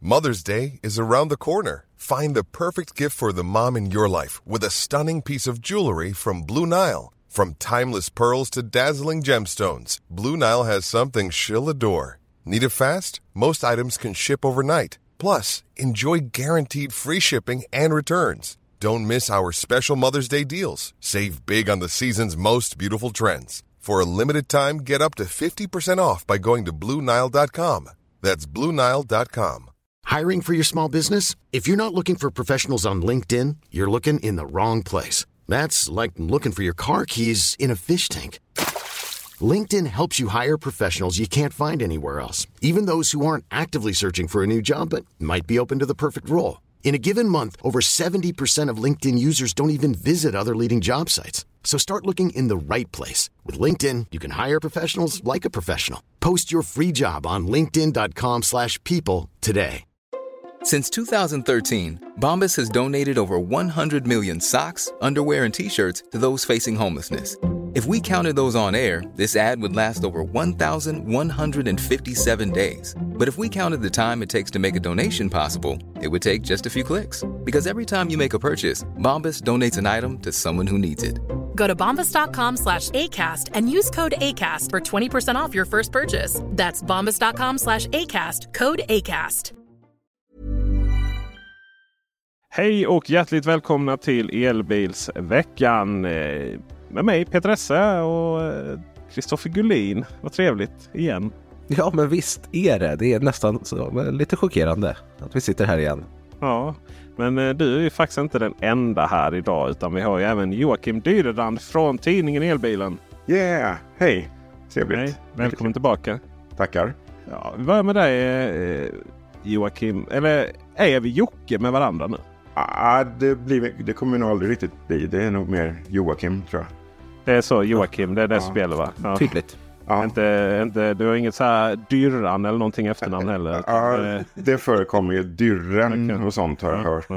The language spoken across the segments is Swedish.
Mother's Day is around the corner. Find the perfect gift for the mom in your life with a stunning piece of jewelry from Blue Nile. From timeless pearls to dazzling gemstones, Blue Nile has something she'll adore. Need it fast? Most items can ship overnight. Plus, enjoy guaranteed free shipping and returns. Don't miss our special Mother's Day deals. Save big on the season's most beautiful trends. For a limited time, get up to 50% off by going to BlueNile.com. That's BlueNile.com. Hiring for your small business? If you're not looking for professionals on LinkedIn, you're looking in the wrong place. That's like looking for your car keys in a fish tank. LinkedIn helps you hire professionals you can't find anywhere else, even those who aren't actively searching for a new job but might be open to the perfect role. In a given month, over 70% of LinkedIn users don't even visit other leading job sites. So start looking in the right place. With LinkedIn, you can hire professionals like a professional. Post your free job on linkedin.com/people today. Since 2013, Bombas has donated over 100 million socks, underwear, and T-shirts to those facing homelessness. If we counted those on air, this ad would last over 1,157 days. But if we counted the time it takes to make a donation possible, it would take just a few clicks. Because every time you make a purchase, Bombas donates an item to someone who needs it. Go to bombas.com/ACAST and use code ACAST for 20% off your first purchase. That's bombas.com/ACAST, code ACAST. Hej och hjärtligt välkomna till Elbilsveckan med mig Peter Esse och Kristoffer Gullin. Vad trevligt igen. Ja, men visst är det. Det är nästan så, lite chockerande att vi sitter här igen. Ja, men du är ju faktiskt inte den enda här idag, utan vi har ju även Joakim Dyrerand från tidningen Elbilen. Yeah, hej. Trevligt. Hej, välkommen tillbaka. Tackar. Ja, vi börjar med dig Joakim. Eller är vi Jocke med varandra nu? Det kommer nog aldrig riktigt bli. Det är nog mer Joakim, tror jag. Det är så, Joakim. Det är det spelet, va? Ja. Tydligt. Ja. Inte, du har inget så här Dyrran eller någonting efternamn heller? Ja, det förekommer ju Dyrren och sånt har jag hört.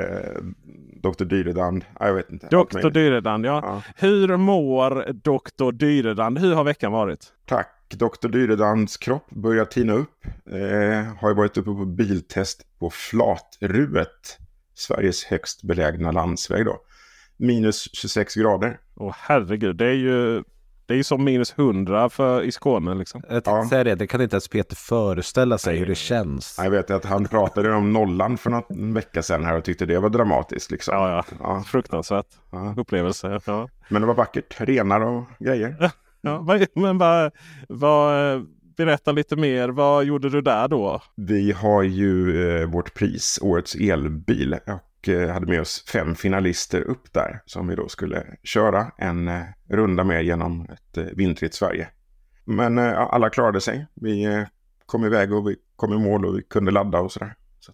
Dr. Dyredand, jag vet inte. Dr. Dyredand, ja. Hur mår Dr. Dyredand? Hur har veckan varit? Tack. Dr. Dyredands kropp börjar tina upp. Har ju varit uppe på biltest på Flatruet. Sveriges högst belägna landsväg då. Minus 26 grader. Åh herregud, det är ju som minus 100 i Skåne liksom. Jag tänkte säga det kan inte ens Peter föreställa sig hur det känns. Jag vet att han pratade om nollan för någon vecka sedan här och tyckte det var dramatiskt liksom. Ja. Fruktansvärt upplevelse. Ja. Men det var vackert, renar och grejer. Ja, men berätta lite mer. Vad gjorde du där då? Vi har ju vårt pris, årets elbil, och hade med oss 5 finalister upp där som vi då skulle köra en runda med genom ett vintrigt Sverige. Men alla klarade sig. Vi kom iväg och vi kom i mål och vi kunde ladda och sådär. Så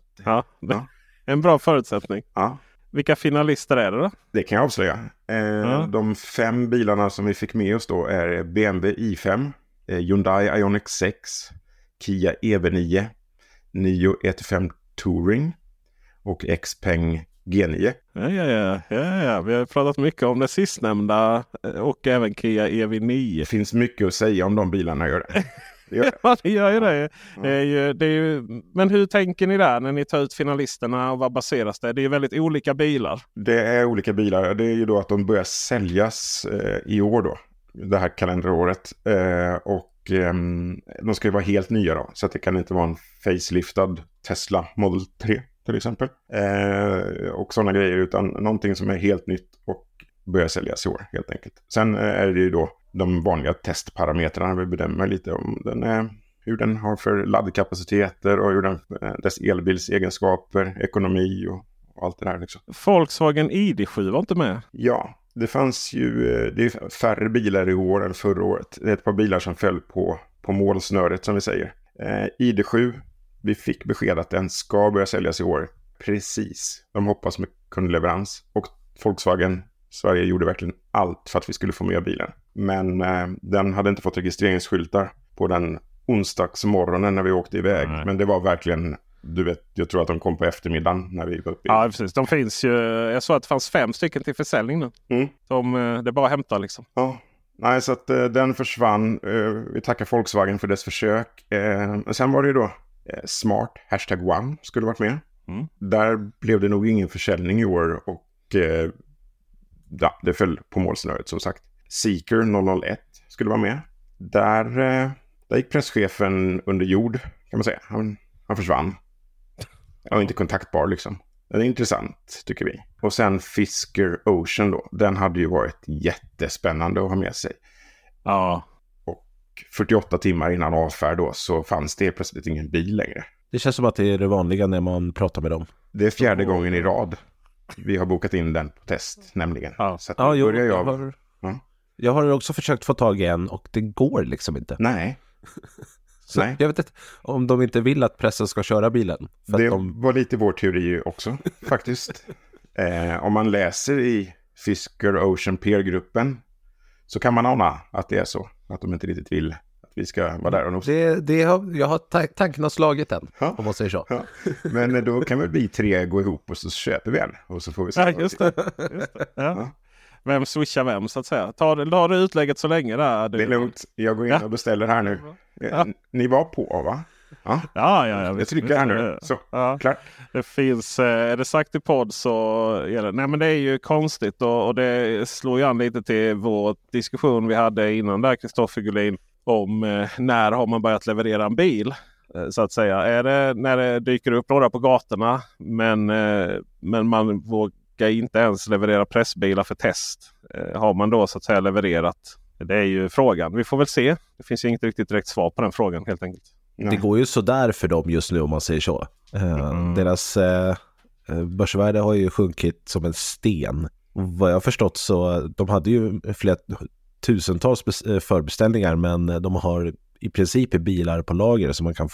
en bra förutsättning. Ja. Vilka finalister är det då? Det kan jag avslöja. De 5 bilarna som vi fick med oss då är BMW i5, Hyundai Ioniq 6, Kia EV9, NIO E85 Touring och Xpeng G9. Ja. Vi har pratat mycket om det sistnämnda och även Kia EV9. Det finns mycket att säga om de bilarna, gör det. Ja, det gör ju det. Det är ju, men hur tänker ni där när ni tar ut finalisterna och vad baseras det? Det är ju väldigt olika bilar. Det är olika bilar. Det är ju då att de börjar säljas i år då. Det här kalenderåret. Och de ska ju vara helt nya då. Så att det kan inte vara en faceliftad Tesla Model 3 till exempel. Och sådana grejer, utan någonting som är helt nytt och börjar säljas i år helt enkelt. Sen är det ju då de vanliga testparametrarna vi bedömer lite om hur den har för laddkapaciteter och hur dess elbilsegenskaper, ekonomi och allt det där liksom. Volkswagen ID7 var inte med? Ja, det fanns ju det är färre bilar i år än förra året. Det är ett par bilar som föll på målsnöret som vi säger. ID7, vi fick besked att den ska börja säljas i år. Precis. De hoppas med kundleverans. Och Volkswagen Sverige gjorde verkligen allt för att vi skulle få med bilen. Men den hade inte fått registreringsskyltar på den onsdagsmorgonen när vi åkte iväg. Nej. Men det var verkligen, du vet, jag tror att de kom på eftermiddagen när vi var uppe. Ja, precis. De finns ju, jag såg att det fanns 5 stycken till försäljning nu. Det bara hämtar liksom. Ja, nej, så att den försvann. Vi tackar Volkswagen för dess försök. Sen var det ju då Smart #1 skulle varit med. Där blev det nog ingen försäljning i år och det föll på målsnöret som sagt. Seeker 001 skulle vara med. Där gick presschefen under jord kan man säga. Han försvann. Han var inte kontaktbar liksom. Den är intressant tycker vi. Och sen Fisker Ocean då. Den hade ju varit jättespännande att ha med sig. Ja. Och 48 timmar innan avfärd då så fanns det plötsligt ingen bil längre. Det känns som att det är det vanliga när man pratar med dem. Det är 4:e gången i rad. Vi har bokat in den på test nämligen. Ja. Så att börjar jag har också försökt få tag i en och det går liksom inte. Nej. Så Nej. Jag vet inte om de inte vill att pressen ska köra bilen. För Det att de... var lite vår teori också faktiskt. Om man läser i Fisker Ocean Peer-gruppen så kan man ana att det är så. Att de inte riktigt vill att vi ska vara där och nosa. Jag har tanken har slagit den, om man säger så. Ja. Men då kan väl vi 3 gå ihop och så köper vi en. Och så får vi se. Ja, just det. Ja. Vem swishar vem så att säga. Tar du utlägget så länge där? Det är lugnt. Jag går in och beställer här nu. Ni var på va? Ja. Jag trycker här nu. Så, klart. Det finns, är det sagt i podd så gäller det. Nej men det är ju konstigt och det slår ju an lite till vår diskussion vi hade innan där Kristoffer Gullin om när har man börjat leverera en bil så att säga. Är det när det dyker upp några på gatorna men man vågar inte ens leverera pressbilar för test. Har man då så att säga levererat? Det är ju frågan. Vi får väl se. Det finns ju inget riktigt direkt svar på den frågan helt enkelt. Det går ju så där för dem just nu om man säger så. Deras börsvärde har ju sjunkit som en sten. Och vad jag har förstått så de hade ju flera tusentals förbeställningar men de har i princip bilar på lager så man kan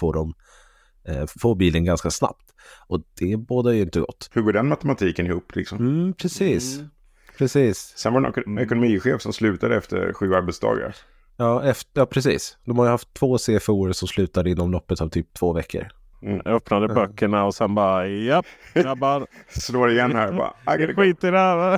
få bilen ganska snabbt. Och det bådar ju inte gott. Hur går den matematiken ihop liksom? Precis. Sen var det en ekonomichef som slutade efter 7 arbetsdagar. Ja, precis. De har ju haft 2 CFO:er som slutade inom loppet av typ 2 veckor. Jag öppnade böckerna och sen bara, grabbar. Slår igen här bara. Skit i det här.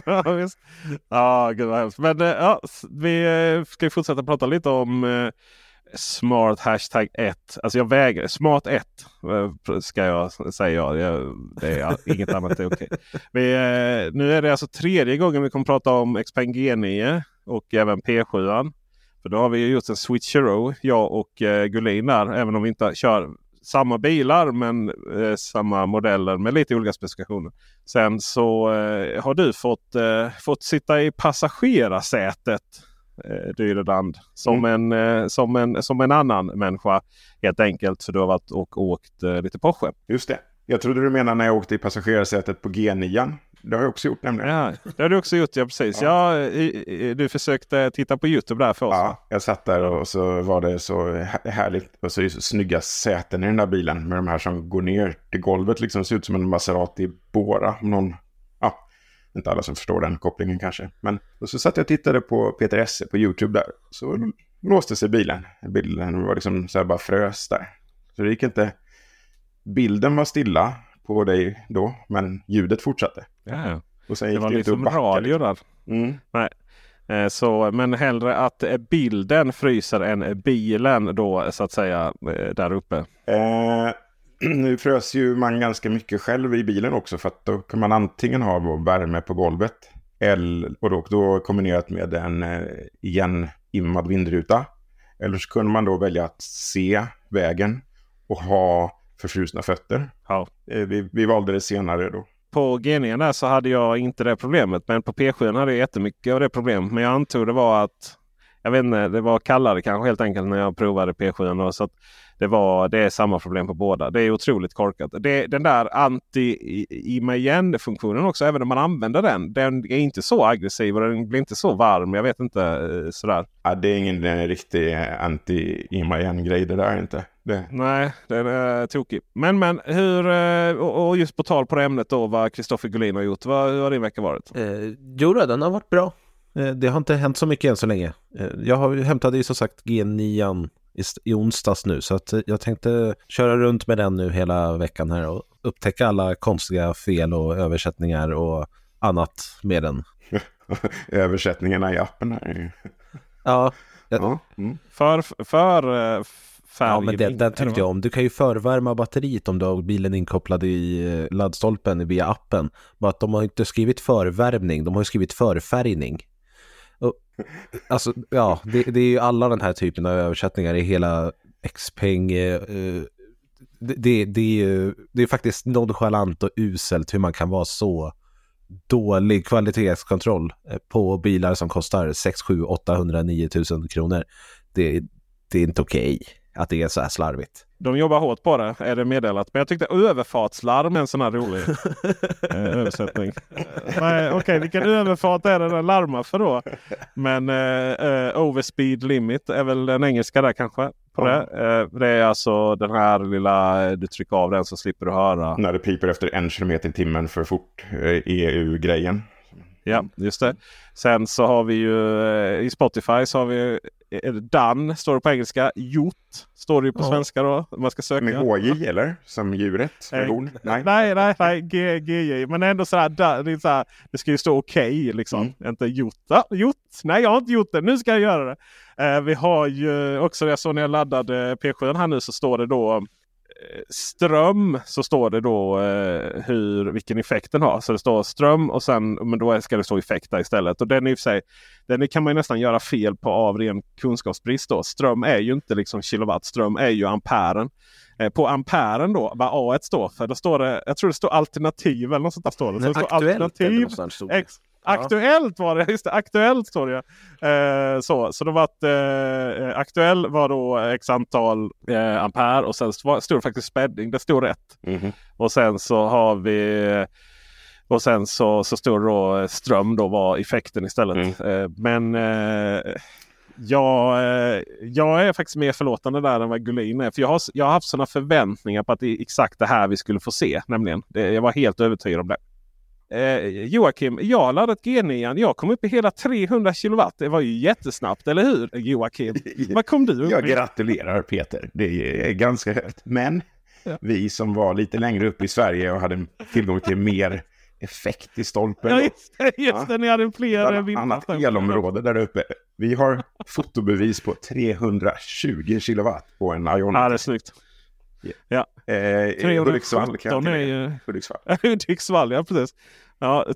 Gud vad hemskt. Men vi ska fortsätta prata lite om smart #1. Alltså jag väger. Smart 1 ska jag säga. Det är inget annat är okej. Nu är det alltså 3:e gången vi kommer prata om Xpeng G9 och även P7. För då har vi ju gjort en switcheroo, jag och Gullin där. Även om vi inte kör samma bilar men samma modeller med lite olika specifikationer. Sen så har du fått sitta i passagerarsätet Dyreland som en annan människa helt enkelt. För du har varit och åkt lite Porsche. Just det. Jag trodde du menade när jag åkte i passagerarsätet på G9. Det har jag också gjort nämligen. Ja, det har du också gjort, ja precis. Ja. Du försökte titta på YouTube där för oss. Ja, jag satt där och så var det så härligt. Och så snygga säten i den där bilen med de här som går ner till golvet. Liksom ser ut som en Maserati Bora. Inte alla som förstår den kopplingen kanske. Men och så satt jag och tittade på Peter Esse på YouTube där. Så låste sig bilen. Bilden var liksom så här bara frös där. Så det gick inte. Bilden var stilla på dig då, men ljudet fortsatte. Ja. Och sen det gick var det liksom ut och radio där. Nej. Men hellre att bilden fryser än bilen då så att säga där uppe. Nu frös ju man ganska mycket själv i bilen också för att då kan man antingen ha värme på golvet och då kombinerat med en igenimmad vindruta. Eller så kunde man då välja att se vägen och ha förfrusna fötter. Ja. Vi valde det senare då. På G9 där så hade jag inte det problemet. Men på P7 hade jag jättemycket av det problemet. Men jag antog det var att jag vet inte, det var kallare kanske helt enkelt när jag provade P7. Då, så att det är samma problem på båda. Det är otroligt korkat. Den där anti-ima-igen-funktionen också, även om man använder den är inte så aggressiv och den blir inte så varm. Jag vet inte sådär. Ja, det är ingen riktig anti-ima-igen-grej det där inte. Nej, den är tokig. Men hur, och just på tal på det ämnet då, vad Kristoffer Gullin har gjort. Hur har din vecka varit? Den har varit bra. Det har inte hänt så mycket än så länge. Jag hämtade ju som sagt G9 i onsdags nu. Så att jag tänkte köra runt med den nu hela veckan här och upptäcka alla konstiga fel och översättningar och annat med den. Översättningarna i appen här. Ja. Ja, men den tyckte jag om. Du kan ju förvärma batteriet om du har bilen inkopplad i laddstolpen via appen. Bara att de har inte skrivit förvärmning, de har ju skrivit förfärgning. Och, alltså, ja, det är ju alla den här typen av översättningar i hela Xpeng. Det är faktiskt nonchalant och uselt hur man kan vara så dålig kvalitetskontroll på bilar som kostar 6, 7, 800, 9000 kronor. Det är inte okej att det är så här slarvigt. De jobbar hårt på det, är det meddelat. Men jag tyckte överfartslarm är en sån här rolig översättning. Okej, vilken överfart är det den larmar för då? Men overspeed limit är väl den engelska där kanske. På det. Det är alltså den här lilla, du trycker av den så slipper du höra. När det piper efter 1 kilometer i timmen för fort, EU-grejen. Ja, just det. Sen så har vi ju i Spotify så har vi Dan, står det på engelska. Jot står det ju på svenska då. Man ska söka. Med HJ eller? Som djuret? Nej, GJ. Men ändå så här, det ska ju stå okej liksom. Inte jot. Nej, jag har inte gjort det. Nu ska jag göra det. Vi har ju också, jag såg när jag laddade P7 här nu så står det då ström, så står det då vilken effekt den har. Så det står ström och sen, men då ska det stå effekt där istället. Och den i och för sig, den kan man ju nästan göra fel på av ren kunskapsbrist då. Ström är ju inte liksom kilowatt, ström är ju amperen. På amperen då, vad A1 står för, då står det, jag tror det står alternativ eller något sånt där står det. Så det står alternativ. Aktuellt var det, just det, aktuellt står det. Så det var att aktuell var då x antal ampere och sen stod det faktiskt spädding, det stod rätt. Och sen så har vi och sen så står det då ström då var effekten istället. Men jag är faktiskt mer förlåtande där än vad Gullin är. För jag har haft sådana förväntningar på att det är exakt det här vi skulle få se. Nämligen, jag var helt övertygad om det. Joakim, jag laddat G9. Jag kom upp i hela 300 kilowatt. Det var ju jättesnabbt, eller hur Joakim? Vad kom du upp i? Jag gratulerar Peter. Det är ganska högt. Men vi som var lite längre upp i Sverige och hade tillgång till mer effekt i stolpen. Ja, just det. Ni hade fler annat elområde där uppe. Vi har fotobevis på 320 kilowatt på en Ionity. Ja, det är snyggt. Ja. Hudiksvall kan är ju... Hudiksvall, ja precis. Ja,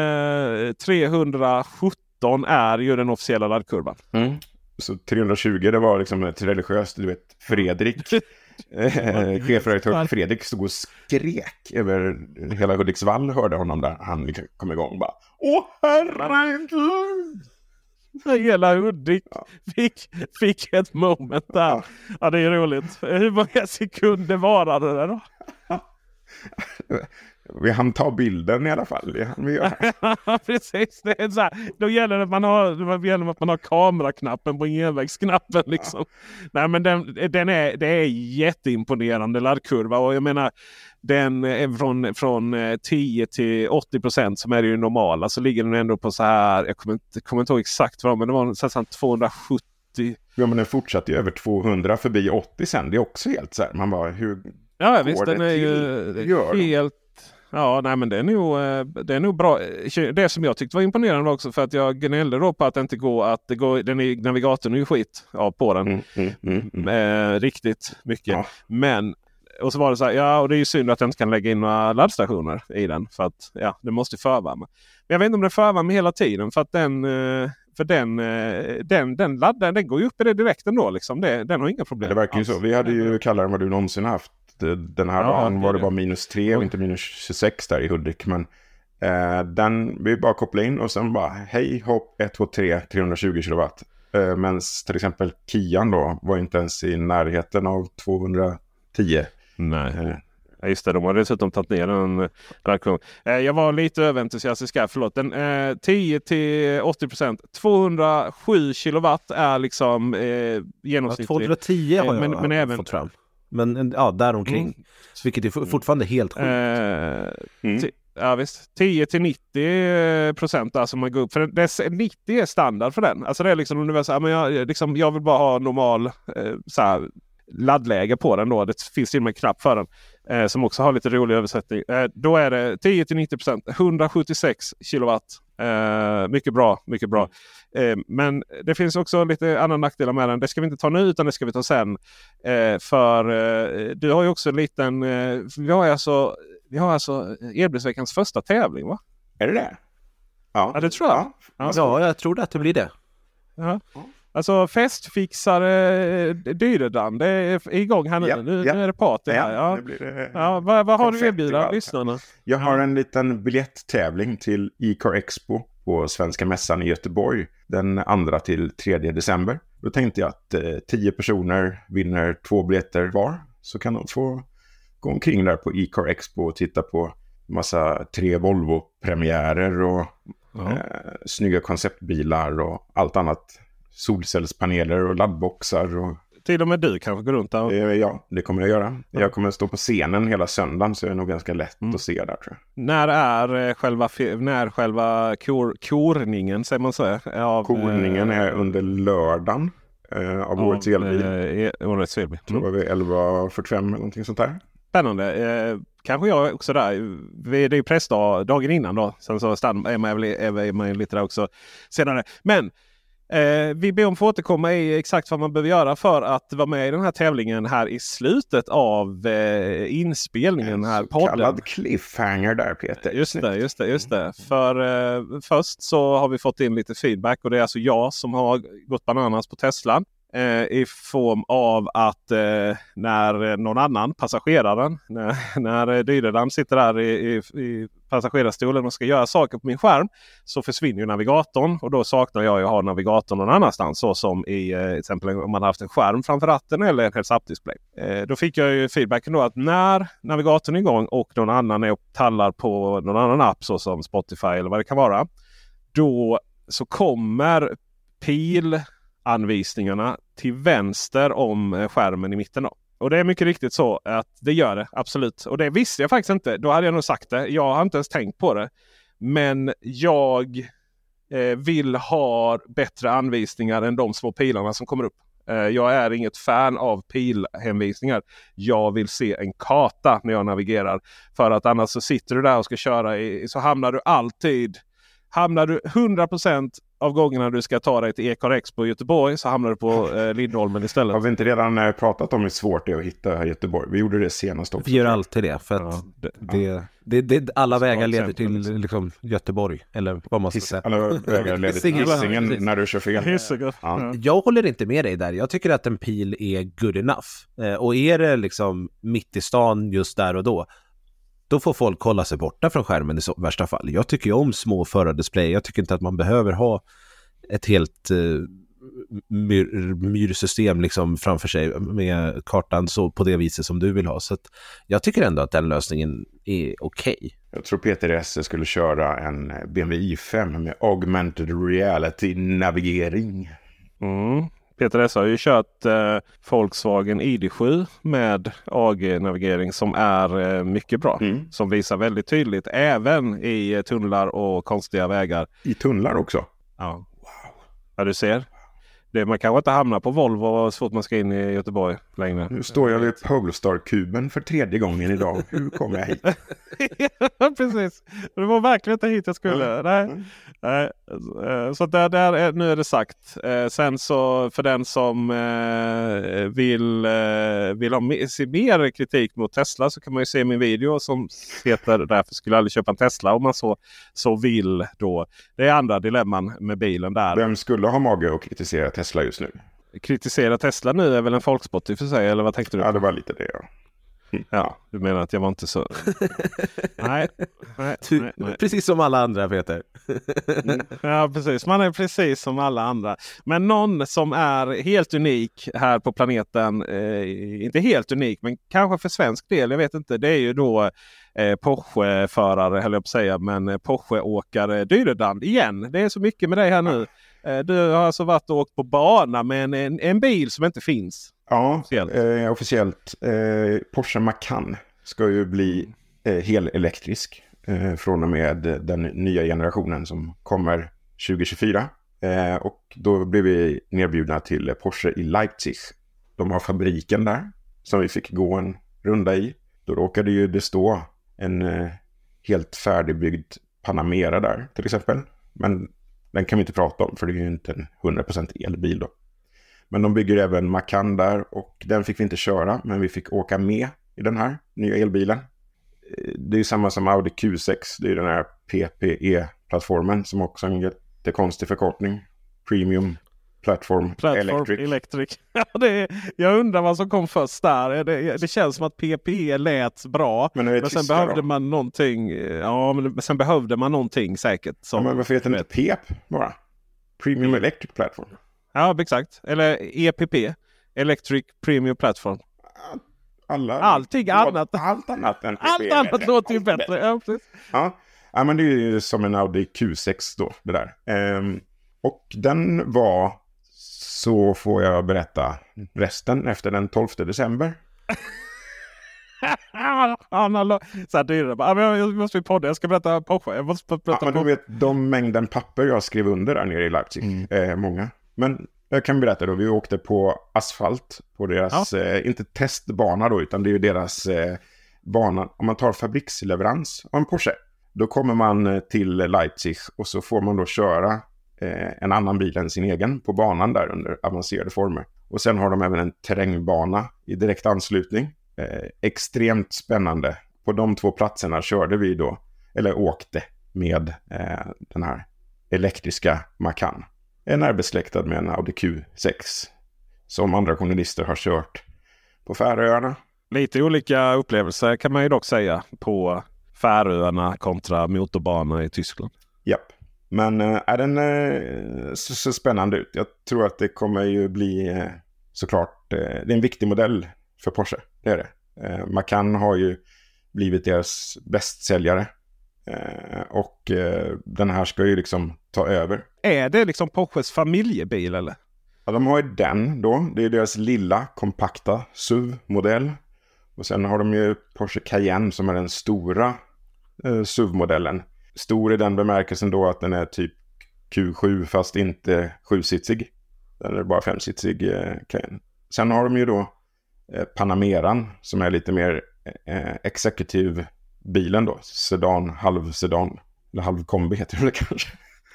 317 är ju den officiella laddkurvan. Så 320 det var liksom ett religiöst, du vet, Fredrik. Chefredaktör Fredrik stod och skrek över hela Hudiksvall, hörde honom där. Han liksom kom igång och bara, åh herregud! Hela Hudik fick ett moment där. Ja, det är roligt. Hur många sekunder varade det då? Vi hann ta bilden i alla fall. Precis. Det är så här, då gäller det att man har kameraknappen på envägsknappen liksom. Nej, men det är jätteimponerande laddkurva. Och jag menar, den är från 10 till 80% som är det ju normala. Så ligger den ändå på så här, jag kommer inte ihåg exakt vad, men det var så här 270. Ja, men den fortsatte ju över 200 förbi 80 sen. Det är också helt så här. Man bara, hur ja, visst, den är ju helt... Ja, nej, men det är nog bra. Det som jag tyckte var imponerande också, för att jag gnällde då på att det inte går, navigatorn är ju skit på den. Riktigt mycket. Ja. Men, och så var det så här, ja, och det är ju synd att jag inte kan lägga in några laddstationer i den, för att ja, det måste förvärma. Men jag vet inte om det förvärmar hela tiden, för att den laddaren, den går ju upp i det direkt ändå liksom. Den har inga problem. Det verkar ju så. Vi hade ju kallare än vad du någonsin haft. Den här dagen var det bara -3 och inte -26 där i Hudik. Men den vi bara koppla in och sen bara hej hopp 1, 2, 3 320 kilowatt. Men till exempel Kian då var inte ens i närheten av 210. Nej. Ja, just det, de har dessutom tagit ner den. Jag var lite överentusiastisk här, förlåt. Den 10-80%. 207 kilowatt är liksom genomsnittligt. 210 har jag men även fått fram. Men ja, däromkring. Vilket är fortfarande helt sjukt. Ja visst, 10-90% alltså man går upp. För 90 är standard för den. Alltså det är liksom universal, men jag vill bara ha normal så här, laddläge på den då. Det finns till och med en knapp för den som också har lite rolig översättning. Då är det 10-90%, 176 kilowatt Mycket bra, mycket bra. Men det finns också lite andra nackdelar med den. Det ska vi inte ta nu utan det ska vi ta sen. För du har ju också en liten... vi har alltså Elbilsveckans första tävling, va? Är det det? Ja, det tror jag. Ja, jag tror att det blir det. Ja. Alltså festfixare Dyredan, det är igång här nu. Nu är det party här. Ja. Nu blir det vad har du erbjuda lyssnarna? Jag har en liten biljetttävling till E-car Expo på Svenska mässan i Göteborg den 2 till 3 december. Då tänkte jag att 10 personer vinner 2 biljetter var. Så kan de få gå omkring där på E-car Expo och titta på massa 3 Volvo-premiärer och snygga konceptbilar och allt annat. Solcellspaneler och laddboxar. Och... Till och med du kanske går runt där. Ja, det kommer jag göra. Jag kommer stå på scenen hela söndagen så det är nog ganska lätt att se där, tror jag. När är själva korningen, säger man så? Korningen är under lördagen av årets elbil. Årets elbil. Tror jag vid 11:45 eller någonting sånt där. Spännande. Kanske jag också där. Det är ju pressdag dagen innan då. Sen så är man lite där också senare. Men vi ber om att få återkomma i exakt vad man behöver göra för att vara med i den här tävlingen här i slutet av inspelningen här podden. Så kallad cliffhanger där, Peter. Just det. För först så har vi fått in lite feedback och det är alltså jag som har gått bananas på Tesla. I form av att när någon annan, passageraren, när Dyredan sitter där i passagerarstolen och ska göra saker på min skärm, så försvinner ju navigatorn och då saknar jag att ha navigatorn någon annanstans, så som i exempel om man haft en skärm framför ratten eller en heads-up-display. Då fick jag ju feedbacken då att när navigatorn är igång och någon annan är och tallar på någon annan app så som Spotify eller vad det kan vara, då så kommer anvisningarna till vänster om skärmen i mitten då. Och det är mycket riktigt så att det gör det, absolut. Och det visste jag faktiskt inte. Då hade jag nog sagt det. Jag har inte ens tänkt på det. Men jag vill ha bättre anvisningar än de små pilarna som kommer upp. Jag är inget fan av pilhänvisningar. Jag vill se en karta när jag navigerar. För att annars så sitter du där och ska köra så hamnar du 100% av gångerna du ska ta dig till E-car Expo i Göteborg så hamnar du på Lindholmen istället. Har vi inte redan pratat om hur svårt det är att hitta Göteborg? Vi gjorde det senast också. Vi gör alltid det. För att alla vägar leder till liksom, Göteborg. Eller vad man ska säga. Alla vägar leder till Hisingen när du kör fel. Ja. Jag håller inte med dig där. Jag tycker att en pil är good enough. Och är det liksom mitt i stan just där och då får folk hålla sig borta från skärmen i värsta fall. Jag tycker ju om små förardisplay. Jag tycker inte att man behöver ha ett helt myrsystem liksom framför sig med kartan så på det viset som du vill ha. Så att jag tycker ändå att den lösningen är okej. Jag tror Peter S. skulle köra en BMW i5 med augmented reality navigering. Peter S. har ju kört Volkswagen ID.7 med AG-navigering som är mycket bra. Som visar väldigt tydligt även i tunnlar och konstiga vägar. I tunnlar också? Ja. Wow. Ja, du ser. Man kanske inte hamnar på Volvo så fort man ska in i Göteborg längre. Nu står jag vid Polestar-kuben för 3:e gången idag. Hur kommer jag hit? Ja, precis. Det var verkligen inte hit jag skulle. Nej. Så där nu är det sagt. Sen så för den som vill se mer kritik mot Tesla så kan man ju se min video som heter "Därför skulle jag aldrig köpa en Tesla" om man så vill då. Det är andra dilemman med bilen där. Vem skulle ha mage att kritisera Tesla just nu? Kritisera Tesla nu är väl en folkspott i för sig, eller vad tänkte du? Ja, det var lite det, ja. Ja, du menar att jag var inte så... nej. Precis som alla andra, Peter. Ja, precis. Man är precis som alla andra. Men någon som är helt unik här på planeten, inte helt unik, men kanske för svensk del, jag vet inte, det är ju då Porsche-förare, höll jag på att säga, men Porsche-åkare Dyredan igen. Det är så mycket med dig här nu. Du har alltså varit och åkt på bana med en bil som inte finns. Ja, officiellt. Porsche Macan ska ju bli helelektrisk från och med den nya generationen som kommer 2024. Och då blev vi nerbjudna till Porsche i Leipzig. De har fabriken där som vi fick gå en runda i. Då råkade ju det stå en helt färdigbyggd Panamera där till exempel. Men den kan vi inte prata om för det är ju inte en 100% elbil då. Men de bygger även Macan där och den fick vi inte köra men vi fick åka med i den här nya elbilen. Det är ju samma som Audi Q6, det är den här PPE-plattformen som också är en jättekonstig förkortning. Premium Platform Electric. Jag undrar vad som kom först där. Det känns som att PPE lät bra. Men sen behövde man någonting. Ja, men sen behövde man någonting säkert. Som, men varför heter det inte PEP bara? Premium Electric Platform. Ja, exakt. Eller EPP. Electric Premium Platform. Allt annat än PPE. Allt annat låter ju bättre. Ja, men det är ju som en Audi Q6 då, det där. Och den var, så får jag berätta resten efter den 12 december. Så här dyra. Jag måste podda, jag ska berätta Porsche. Du vet, de mängden papper jag skrev under där nere i Leipzig. Många. Men jag kan berätta då, vi åkte på asfalt på deras, inte testbana då, utan det är ju deras bana. Om man tar fabriksleverans av en Porsche, då kommer man till Leipzig och så får man då köra en annan bil än sin egen på banan där under avancerade former. Och sen har de även en terrängbana i direkt anslutning. Extremt spännande. På de 2 platserna körde vi då, eller åkte med den här elektriska Macan. En närbesläktad med en Audi Q6 som andra journalister har kört på Färöarna. Lite olika upplevelser kan man ju dock säga på Färöarna kontra motorbana i Tyskland. Japp. Men den så spännande ut. Jag tror att det kommer ju bli såklart, det är en viktig modell för Porsche. Det är det. Macan har ju blivit deras bästsäljare. Och den här ska ju liksom ta över. Är det liksom Porsches familjebil eller? Ja, de har ju den då. Det är deras lilla kompakta SUV-modell. Och sen har de ju Porsche Cayenne som är den stora SUV-modellen. Stor i den bemärkelsen då att den är typ Q7 fast inte 7-sitsig. Den är bara 5-sitsig Cayenne. Sen har de ju då Panameran som är lite mer executive bilen då. Sedan, halvsedan. Eller halvkombi heter det kanske.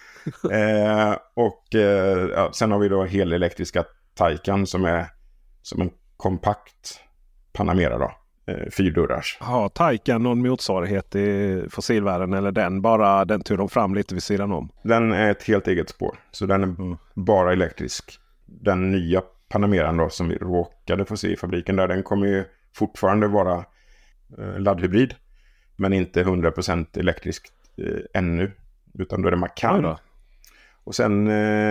Sen har vi då helelektriska Taycan som är som en kompakt Panamera då. 4-dörrars. Har Taycan någon motsvarighet i fossilvärlden eller den tog de fram lite vid sidan om? Den är ett helt eget spår. Så den är bara elektrisk. Den nya Panameran då som vi råkade få se i fabriken där, den kommer ju fortfarande vara laddhybrid. Men inte 100% elektrisk ännu. Utan då är det Macan. Och sen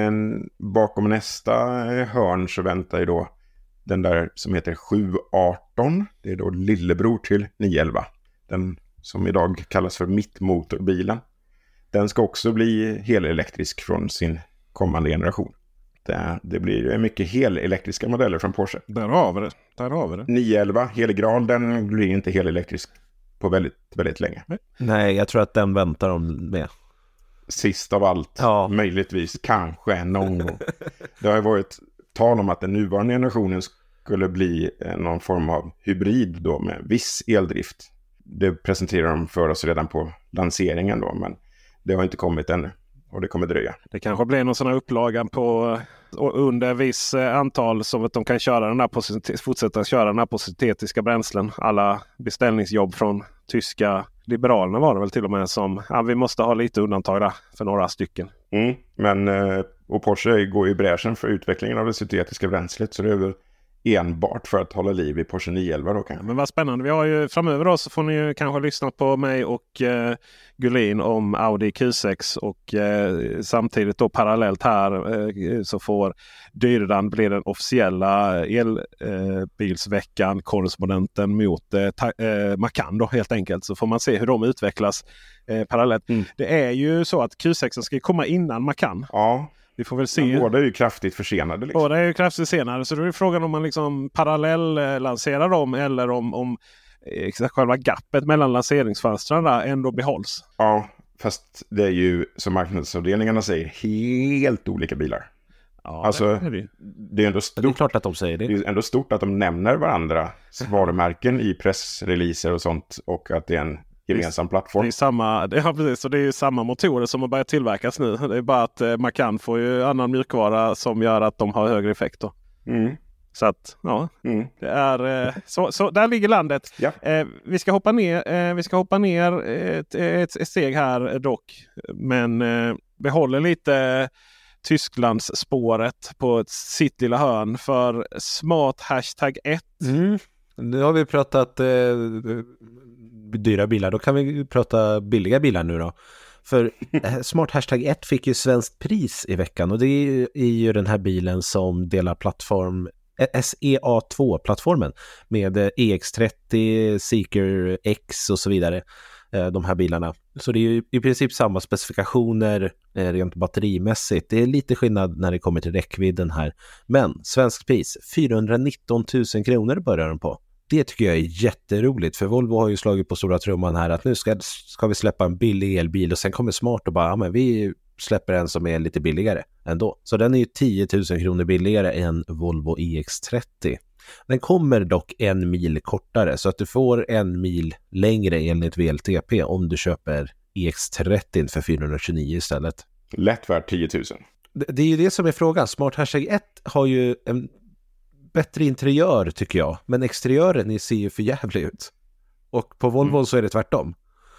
bakom nästa hörn så väntar ju då den där som heter 718. Det är då lillebror till 911. Den som idag kallas för mittmotorbilen. Den ska också bli helelektrisk från sin kommande generation. Det blir mycket helelektriska modeller från Porsche. Där har vi det. 911 Heligral, den blir inte helelektrisk på väldigt, väldigt länge. Nej, jag tror att den väntar de med. Sist av allt, möjligtvis, kanske någon gång. Det har ju varit tal om att den nuvarande generationen skulle bli någon form av hybrid då med viss eldrift. Det presenterar de för oss redan på lanseringen då, men det har inte kommit ännu och det kommer dröja. Det kanske blir någon sån här upplagan på under viss antal så att de kan köra fortsätta köra den här på syntetiska bränslen. Alla beställningsjobb från tyska Liberalerna var det väl till och med som vi måste ha lite undantag där för några stycken. Men och Porsche går i bräschen för utvecklingen av det syntetiska bränslet, så det är väl enbart för att hålla liv i Porsche 911 då kanske. Men vad spännande. Vi har ju framöver då så får ni ju kanske lyssna på mig och Gullin om Audi Q6 och samtidigt då parallellt här så får Dyrdan bli den officiella elbilsveckan korrespondenten mot Macan då helt enkelt. Så får man se hur de utvecklas parallellt. Det är ju så att Q6 ska komma innan Macan. Ja. Vi får väl se. Båda är ju kraftigt försenade. Liksom. Båda är ju kraftigt senare. Så då är frågan om man liksom parallell lanserar dem eller om själva gappet mellan lanseringsfönstren ändå behålls. Ja, fast det är ju som marknadsavdelningarna säger helt olika bilar. Ja, alltså, det är ändå stort. Det är klart att de säger det. Det är ändå stort att de nämner varandras varumärken i pressreleaser och sånt. Och att det är en gemensam plattform. Det är samma, ja, precis, och det är ju samma motorer som har börjat tillverkas nu. Det är bara att Macan får ju annan mjukvara som gör att de har högre effekt då. Så att, ja, det är så där ligger landet. Ja. Vi ska hoppa ner ett steg här dock. Men vi håller lite Tysklands spåret på sitt lilla hörn för smart hashtag 1. Nu har vi pratat dyra bilar. Då kan vi prata billiga bilar nu då. För smart hashtag 1 fick ju svenskt pris i veckan. Och det är ju den här bilen som delar plattform SEA2-plattformen med EX30, Seeker X och så vidare. De här bilarna. Så det är ju i princip samma specifikationer rent batterimässigt. Det är lite skillnad när det kommer till räckvidden här. Men svensk pris, 419 000 kronor börjar den på. Det tycker jag är jätteroligt, för Volvo har ju slagit på stora trumman här att nu ska vi släppa en billig elbil och sen kommer Smart och bara, ja men vi släpper en som är lite billigare ändå. Så den är ju 10 000 kronor billigare än Volvo EX30. Den kommer dock 1 mil kortare, så att du får 1 mil längre enligt VLTP om du köper EX30 för 429 istället. Lätt värt 10 000. Det är ju det som är frågan. Smart hashtag 1 har ju en bättre interiör tycker jag, men exteriören ser ju för jävligt ut. Och på Volvo så är det tvärtom.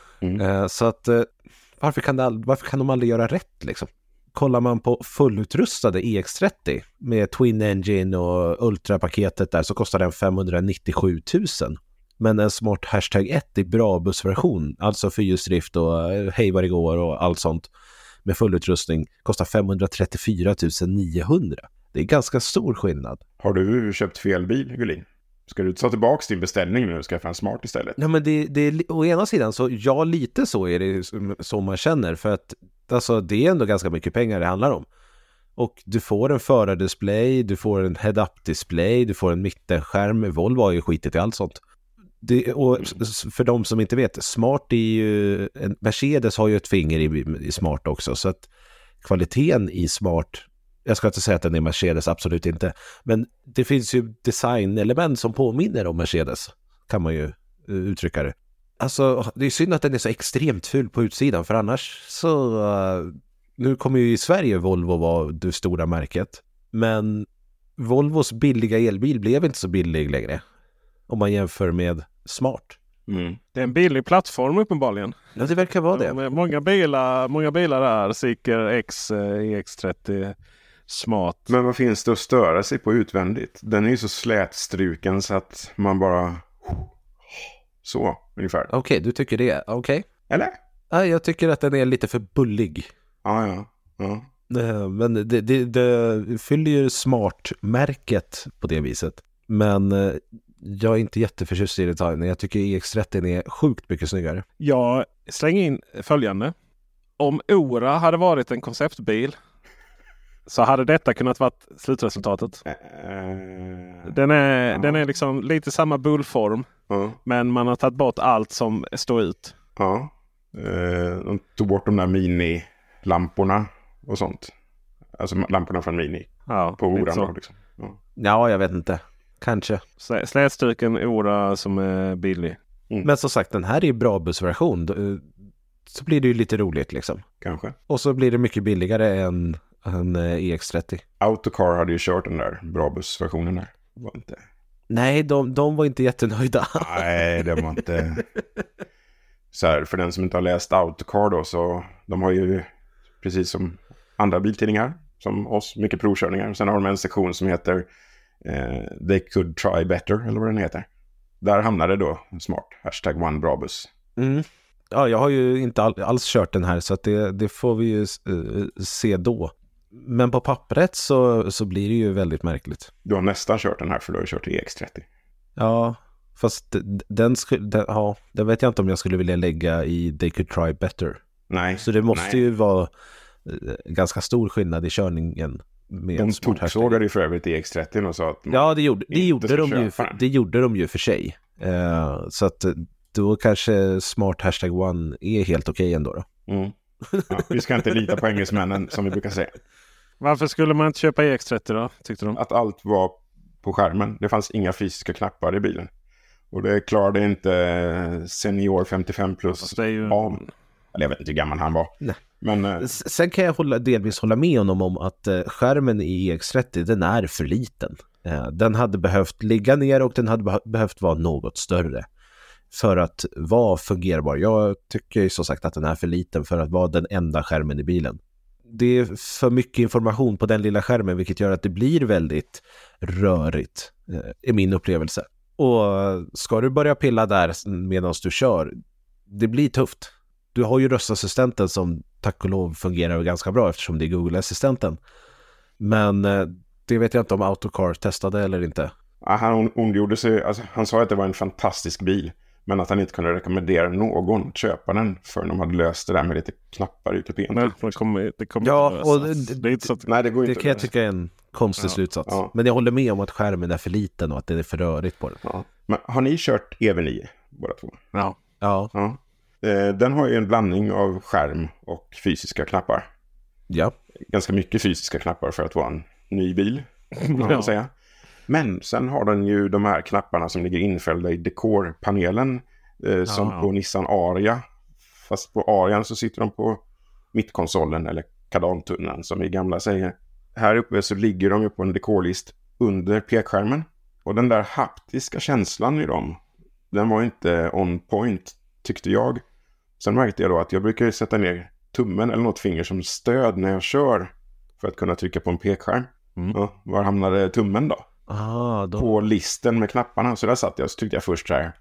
Så att varför kan de aldrig göra rätt liksom? Kollar man på fullutrustade EX30 med Twin Engine och Ultra-paketet där, så kostar den 597 000. Men en Smart hashtag 1 i bra bussversion, alltså fyrhjulsdrift och hej vad det går och allt sånt med fullutrustning, kostar 534 900. Det är ganska stor skillnad. Har du köpt fel bil, Gullin? Ska du ta tillbaka din beställning nu och skaffa en Smart istället? Ja, men det å ena sidan så, ja, lite så är det så man känner, för att alltså, det är ändå ganska mycket pengar det handlar om. Och du får en förardisplay, du får en head-up-display, du får en mittenskärm. Volvo har ju skitit i allt sånt. Och för de som inte vet, Smart är ju... Mercedes har ju ett finger i Smart också, så att kvaliteten i Smart... Jag ska inte säga att den är Mercedes, absolut inte. Men det finns ju designelement som påminner om Mercedes, kan man ju uttrycka det. Alltså, det är synd att den är så extremt ful på utsidan, för annars så... nu kommer ju i Sverige Volvo vara det stora märket. Men Volvos billiga elbil blev inte så billig längre, om man jämför med Smart. Det är en billig plattform uppenbarligen. Ja, det verkar vara det. Många bilar där, Seeker X, EX30, Smart. Men vad finns det att störa sig på utvändigt? Den är ju så slätstruken så att man bara... Så, ungefär. Okej, du tycker det. Okej. Eller? Ja, jag tycker att den är lite för bullig. Ja. Men det fyller ju Smart-märket på det viset. Men jag är inte jätteförtjust i detaljen. Jag tycker EX30 är sjukt mycket snyggare. Jag slänger in följande. Om Ora hade varit en konceptbil, så hade detta kunnat vara slutresultatet. Den är liksom lite samma bullform. Men man har tagit bort allt som står ut. Ja. De tog bort de där mini-lamporna och sånt. Alltså lamporna från Mini. Ja, på Oran liksom. Ja, jag vet inte. Kanske. Slätstruken Ora som är billig. Men som sagt, den här är bra bussversion. Så blir det ju lite roligt liksom. Kanske. Och så blir det mycket billigare än EX30. Autocar hade ju kört den där bra bussversionen där. Var inte... Nej, de var inte jättenöjda. Nej, det var inte... Så här, för den som inte har läst Autocar då, så de har ju precis som andra biltidningar, som oss, mycket provkörningar. Sen har de en sektion som heter They could try better, eller vad den heter. Där hamnade då Smart hashtag 1 bra buss. Ja, jag har ju inte alls kört den här, så att det får vi ju se då. Men på pappret så blir det ju väldigt märkligt. Du har nästan kört den här, för du har kört EX30. Ja, fast den vet jag inte om jag skulle vilja lägga i They could try better. Nej. Så det måste ju vara ganska stor skillnad i körningen. De toksågade ju för övrigt EX30 och sa att... Ja, det gjorde de ju för sig. Så att då kanske Smart hashtag 1 är helt okej ändå då. Ja, vi ska inte lita på engelsmännen, som vi brukar säga. Varför skulle man inte köpa EX30 då, tyckte de? Att allt var på skärmen. Det fanns inga fysiska knappar i bilen. Och det klarade inte senior 55 plus det är ju... av. Eller jag vet inte hur gammal han var. Nej. Men, sen kan jag delvis hålla med honom om att skärmen i EX30 den är för liten. Den hade behövt ligga ner och den hade behövt vara något större för att vara fungerbar. Jag tycker som sagt att den är för liten för att vara den enda skärmen i bilen. Det är för mycket information på den lilla skärmen, vilket gör att det blir väldigt rörigt i min upplevelse. Och ska du börja pilla där medan du kör, det blir tufft. Du har ju röstassistenten som tack och lov fungerar ganska bra eftersom det är Google-assistenten. Men det vet jag inte om Autocar testade eller inte. Han ondgjorde sig, alltså, han sa att det var en fantastisk bil. Men att han inte kunde rekommendera någon att köpa den förrän de hade löst det där med lite knappar i kupén. Nej, det kommer ja, inte lösa. Det är inte så att... Nej, det går inte. Det kan jag tycka är en konstig slutsats. Ja. Men jag håller med om att skärmen är för liten och att det är för rörigt på den. Ja. Men har ni kört EV9 båda två? Ja. Ja. Den har ju en blandning av skärm och fysiska knappar. Ja. Ganska mycket fysiska knappar för att vara en ny bil, kan man säga. Men sen har den ju de här knapparna som ligger infällda i dekorpanelen som på Nissan Aria. Fast på Arian så sitter de på mittkonsolen eller kardantunneln som vi gamla säger. Här uppe så ligger de ju på en dekorlist under pekskärmen. Och den där haptiska känslan i dem, den var inte on point tyckte jag. Sen märkte jag då att jag brukar sätta ner tummen eller något finger som stöd när jag kör för att kunna trycka på en pekskärm. Ja, var hamnade tummen då? På listen med knapparna. Så där satt jag och så tryckte jag först så här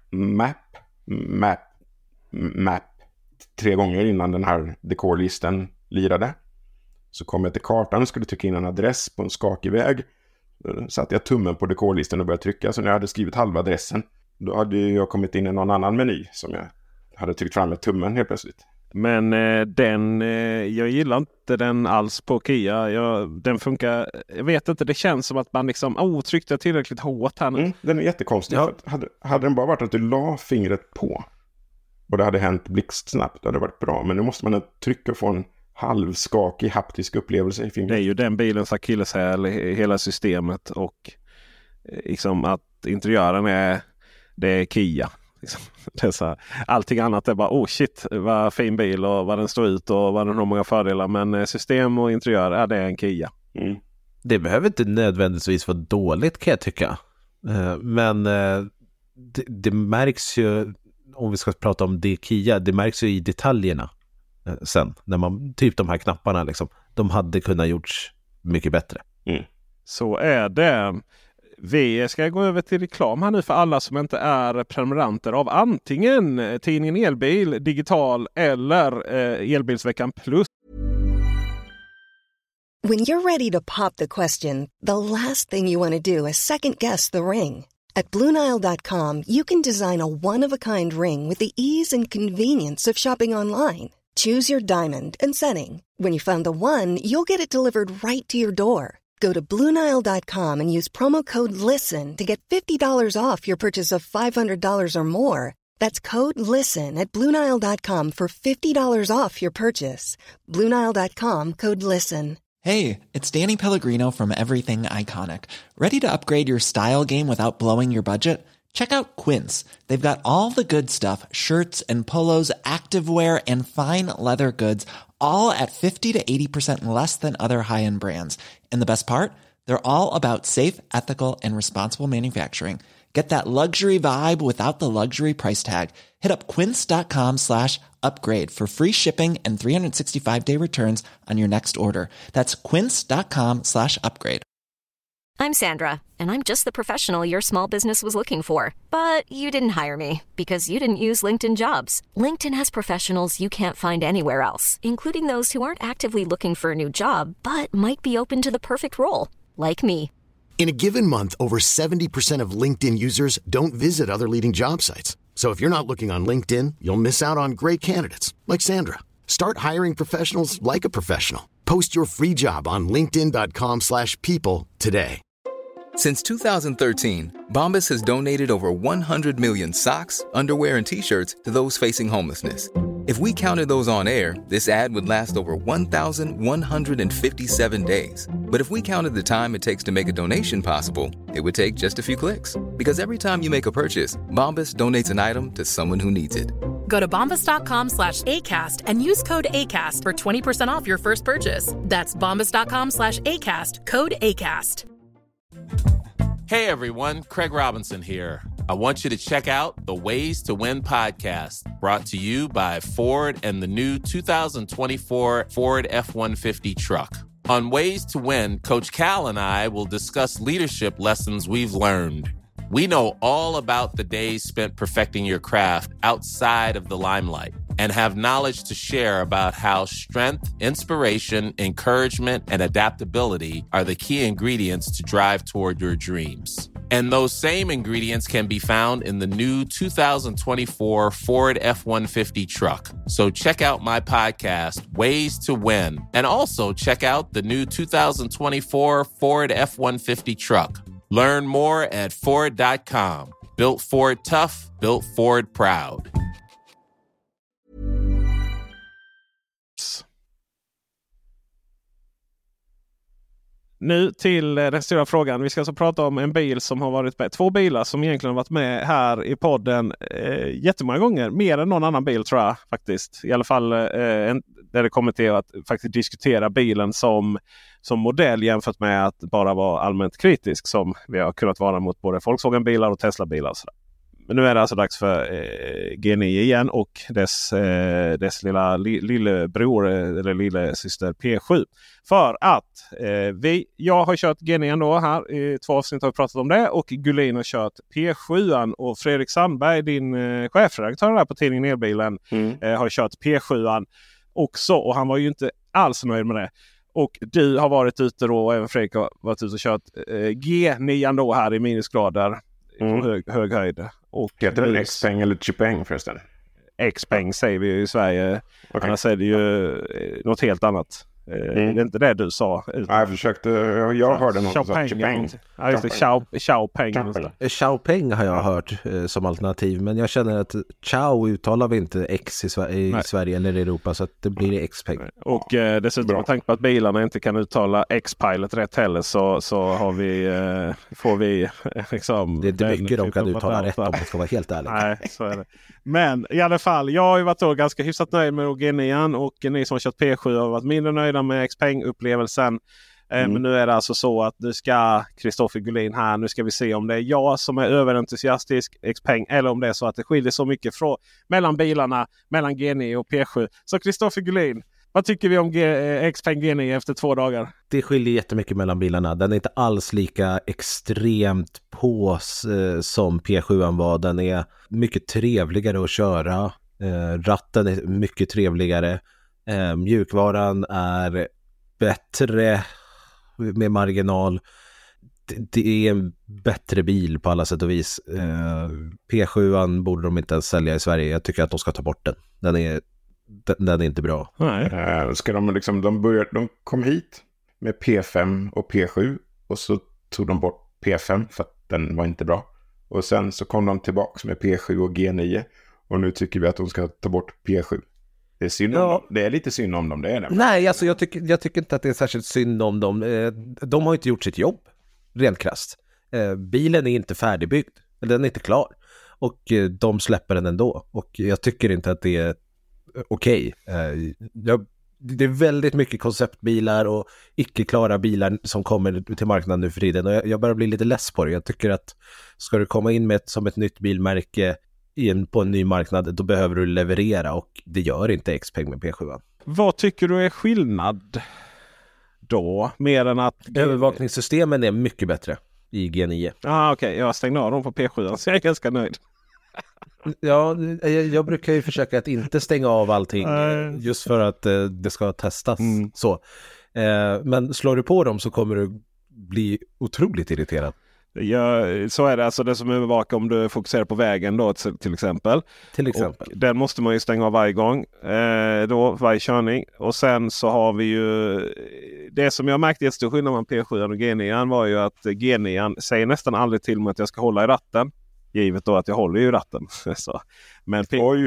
map 3 gånger innan den här dekorlisten lirade. Så kom jag till kartan och skulle trycka in en adress på en skakig väg. Då satte jag tummen på dekorlisten och började trycka. Så när jag hade skrivit halva adressen, då hade jag kommit in i någon annan meny som jag hade tryckt fram med tummen helt plötsligt. Men jag gillar inte den alls på Kia. Den funkar, jag vet inte, det känns som att man liksom, tryckte tillräckligt hårt här nu. Den är jättekonstig. Ja. Hade den bara varit att du la fingret på och det hade hänt blixtsnabbt, det hade varit bra. Men nu måste man trycka och få en halvskakig haptisk upplevelse i fingret. Det är ju den bilens akilleshäl i hela systemet och liksom att interiören det är Kia. Det är så här, allting annat är bara shit vad fin bil och vad den står ut och vad den har många fördelar, men system och interiör det är en Kia. Det behöver inte nödvändigtvis vara dåligt kan jag tycka, men det märks ju, om vi ska prata om det Kia, det märks ju i detaljerna sen när man typ de här knapparna liksom, de hade kunnat gjorts mycket bättre. Så är det. Vi ska gå över till reklam här nu för alla som inte är prenumeranter av antingen tidningen Elbil, Digital eller Elbilsveckan Plus. When you're ready to pop the question, the last thing you want to do is second guess the ring. At BlueNile.com you can design a one-of-a-kind ring with the ease and convenience of shopping online. Choose your diamond and setting. When you find the one, you'll get it delivered right to your door. Go to BlueNile.com and use promo code LISTEN to get $50 off your purchase of $500 or more. That's code LISTEN at BlueNile.com for $50 off your purchase. BlueNile.com, code LISTEN. Hey, it's Danny Pellegrino from Everything Iconic. Ready to upgrade your style game without blowing your budget? Check out Quince. They've got all the good stuff, shirts and polos, activewear and fine leather goods, all at 50 to 80% less than other high-end brands. And the best part? They're all about safe, ethical, and responsible manufacturing. Get that luxury vibe without the luxury price tag. Hit up quince.com/upgrade for free shipping and 365-day returns on your next order. That's quince.com/upgrade. I'm Sandra, and I'm just the professional your small business was looking for. But you didn't hire me because you didn't use LinkedIn Jobs. LinkedIn has professionals you can't find anywhere else, including those who aren't actively looking for a new job, but might be open to the perfect role, like me. In a given month, over 70% of LinkedIn users don't visit other leading job sites. So if you're not looking on LinkedIn, you'll miss out on great candidates like Sandra. Start hiring professionals like a professional. Post your free job on linkedin.com/people today. Since 2013, Bombas has donated over 100 million socks, underwear, and T-shirts to those facing homelessness. If we counted those on air, this ad would last over 1,157 days. But if we counted the time it takes to make a donation possible, it would take just a few clicks. Because every time you make a purchase, Bombas donates an item to someone who needs it. Go to bombas.com/ACAST and use code ACAST for 20% off your first purchase. That's bombas.com/ACAST, code ACAST. Hey everyone, Craig Robinson here. I want you to check out the Ways to Win podcast, brought to you by Ford and the new 2024 Ford F-150 truck. On Ways to Win, Coach Cal and I will discuss leadership lessons we've learned. We know all about the days spent perfecting your craft outside of the limelight and have knowledge to share about how strength, inspiration, encouragement, and adaptability are the key ingredients to drive toward your dreams. And those same ingredients can be found in the new 2024 Ford F-150 truck. So check out my podcast, Ways to Win, and also check out the new 2024 Ford F-150 truck. Learn more at Ford.com. Built Ford tough, built Ford proud. Nu till den stora frågan. Vi ska alltså prata om en bil som har varit med. 2 bilar som egentligen har varit med här i podden jättemånga gånger. Mer än någon annan bil tror jag faktiskt. I alla fall där det kommer till att faktiskt diskutera bilen som modell jämfört med att bara vara allmänt kritisk som vi har kunnat vara mot både Volkswagen-bilar och Tesla-bilar. Och sådär. Men nu är det alltså dags för G9 igen och dess lillebror eller lillasyster P7. För att jag har kört G9 då här i 2 avsnitt har vi pratat om det och Gullin har kört P7 och Fredrik Sandberg, din chefredaktör där på tidningen Elbilen, har kört P7 också och han var ju inte alls nöjd med det. Och du har varit ute då och även Fredrik har varit ute och kört G9 då här i minusgrader. På hög höjd. Och heter det Xpeng eller Chipeng förresten? Xpeng säger vi i Sverige. Okay. Annars är det ju något helt annat. Det är inte det du sa. Jag försökte, jag hörde något som sa Chipeng. Ja, just det. Xiaopeng. Xiaopeng har jag hört som alternativ. Men jag känner att Xiao uttalar vi inte X i Sverige eller Europa. Så att det blir Xpeng. Och dessutom med tanke på att bilarna inte kan uttala X-Pilot rätt heller så har får vi liksom... Det är inte mycket de kan uttala rätt om det ska vara helt ärligt. Nej, så är det. Men i alla fall, jag har ju varit då ganska hyfsat nöjd med G9 och ni som har kört P7 har varit mindre nöjda med Xpeng-upplevelsen. Men nu är det alltså så att nu ska Kristoffer Gullin här, nu ska vi se om det är jag som är överentusiastisk Xpeng eller om det är så att det skiljer så mycket mellan bilarna, mellan G9 och P7. Så Kristoffer Gullin, vad tycker vi om Xpeng G9 efter 2 dagar? Det skiljer jättemycket mellan bilarna. Den är inte alls lika extremt på som P7 var. Den är mycket trevligare att köra. Ratten är mycket trevligare. Mjukvaran är bättre med marginal. Det är en bättre bil på alla sätt och vis. P7 borde de inte ens sälja i Sverige. Jag tycker att de ska ta bort den. Den är inte bra. Nej. Ska de kom hit med P5 och P7 och så tog de bort P5 för att den var inte bra. Och sen så kom de tillbaka med P7 och G9 och nu tycker vi att de ska ta bort P7. Det är synd om dem. Det är lite synd om dem, det är det. Nej, alltså jag tycker inte att det är särskilt synd om dem. De har inte gjort sitt jobb, rent krasst. Bilen är inte färdigbyggd, eller den är inte klar. Och de släpper den ändå. Och jag tycker inte att det är okej. Det är väldigt mycket konceptbilar och icke-klara bilar som kommer till marknaden nu för tiden. Och jag börjar bli lite less på det. Jag tycker att ska du komma in som ett nytt bilmärke på en ny marknad, då behöver du leverera och det gör inte Xpeng med P7. Vad tycker du är skillnad då? Mer än att... Övervakningssystemen är mycket bättre i G9. Okej. Jag stängde av dem på P7 så jag är ganska nöjd. Ja, jag brukar ju försöka att inte stänga av allting just för att det ska testas så. Men slår du på dem så kommer du bli otroligt irriterad. Ja, så är det. Alltså det som övervakar om du fokuserar på vägen då till exempel. Och den måste man ju stänga av varje gång. Varje körning. Och sen så har vi ju... Det som jag märkte jättestor skillnad mellan P7 och G9 var ju att G9 säger nästan aldrig till mig att jag ska hålla i ratten. Givet då att jag håller ju ratten. Så. Men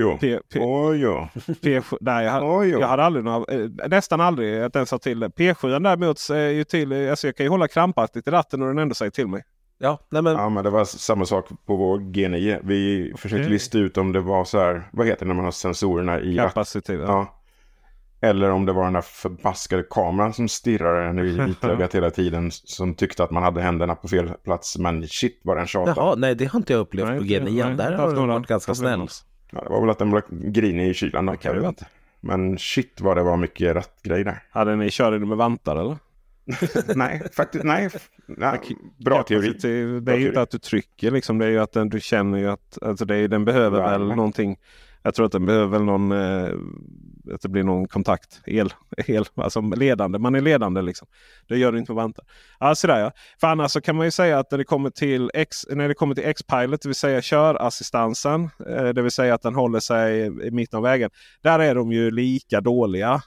jag hade aldrig nästan aldrig att den sa till det. P7 däremot är ju till, alltså jag kan ju hålla krampaktigt i ratten och den ändå säger till mig. Ja, men det var samma sak på vår G9. Vi försökte lista ut om det var så här, vad heter det när man har sensorerna i kapacitet. Ja. Eller om det var den där förbaskade kameran som stirrade en i vitögat hela tiden, som tyckte att man hade händerna på fel plats. Men shit vad den tjatade. Jaha, nej det har inte jag upplevt på G9. Där har den varit ganska snäll. Ja, det var väl att den blev grinig i kylan. Det kan inte. Men shit vad det var mycket rätt grej där. Hade ni kört med vantar eller? Nej, faktiskt nej. Bra teori. Det är ju inte att du trycker liksom, det är ju att du känner ju att alltså den behöver väl någonting. Jag tror att den behöver väl någon att det blir någon kontakt el alltså ledande, man är ledande liksom. Det gör det inte med vantar. Alltså där ja. För annars så kan man ju säga att när det kommer till X-Pilot, det vill säga körassistansen, det vill säga att den håller sig i mitten av vägen. Där är de ju lika dåliga.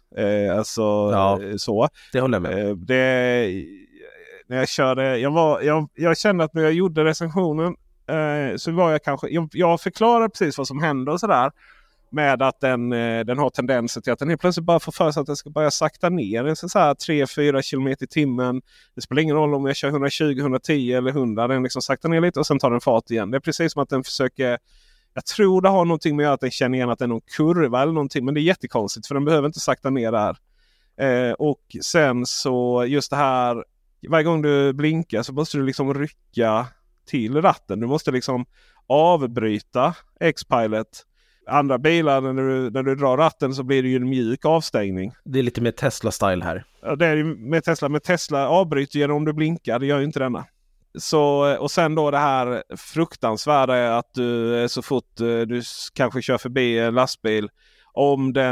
Så. Det håller jag med. När jag körde, jag kände att när jag gjorde recensionen så var jag kanske, jag förklarar precis vad som händer och sådär. Med att den har tendenser till att den helt plötsligt bara får för sig att den ska börja sakta ner. Så här 3-4 km i timmen. Det spelar ingen roll om jag kör 120, 110 eller 100. Den liksom saktar ner lite och sen tar den fart igen. Det är precis som att den försöker... Jag tror det har någonting med att den känner igen att det är någon kurva eller någonting. Men det är jättekonstigt för den behöver inte sakta ner där. Och sen så just det här... Varje gång du blinkar så måste du liksom rycka till ratten. Du måste liksom avbryta X-Pilot. Andra bilar när du drar ratten så blir det ju en mjuk avstängning. Det är lite mer Tesla-style här. Ja, det är ju med Tesla. Men Tesla avbryter genom om du blinkar. Det gör ju inte denna. Så, och sen då det här fruktansvärda är att du så fort du kanske kör förbi en lastbil. Om det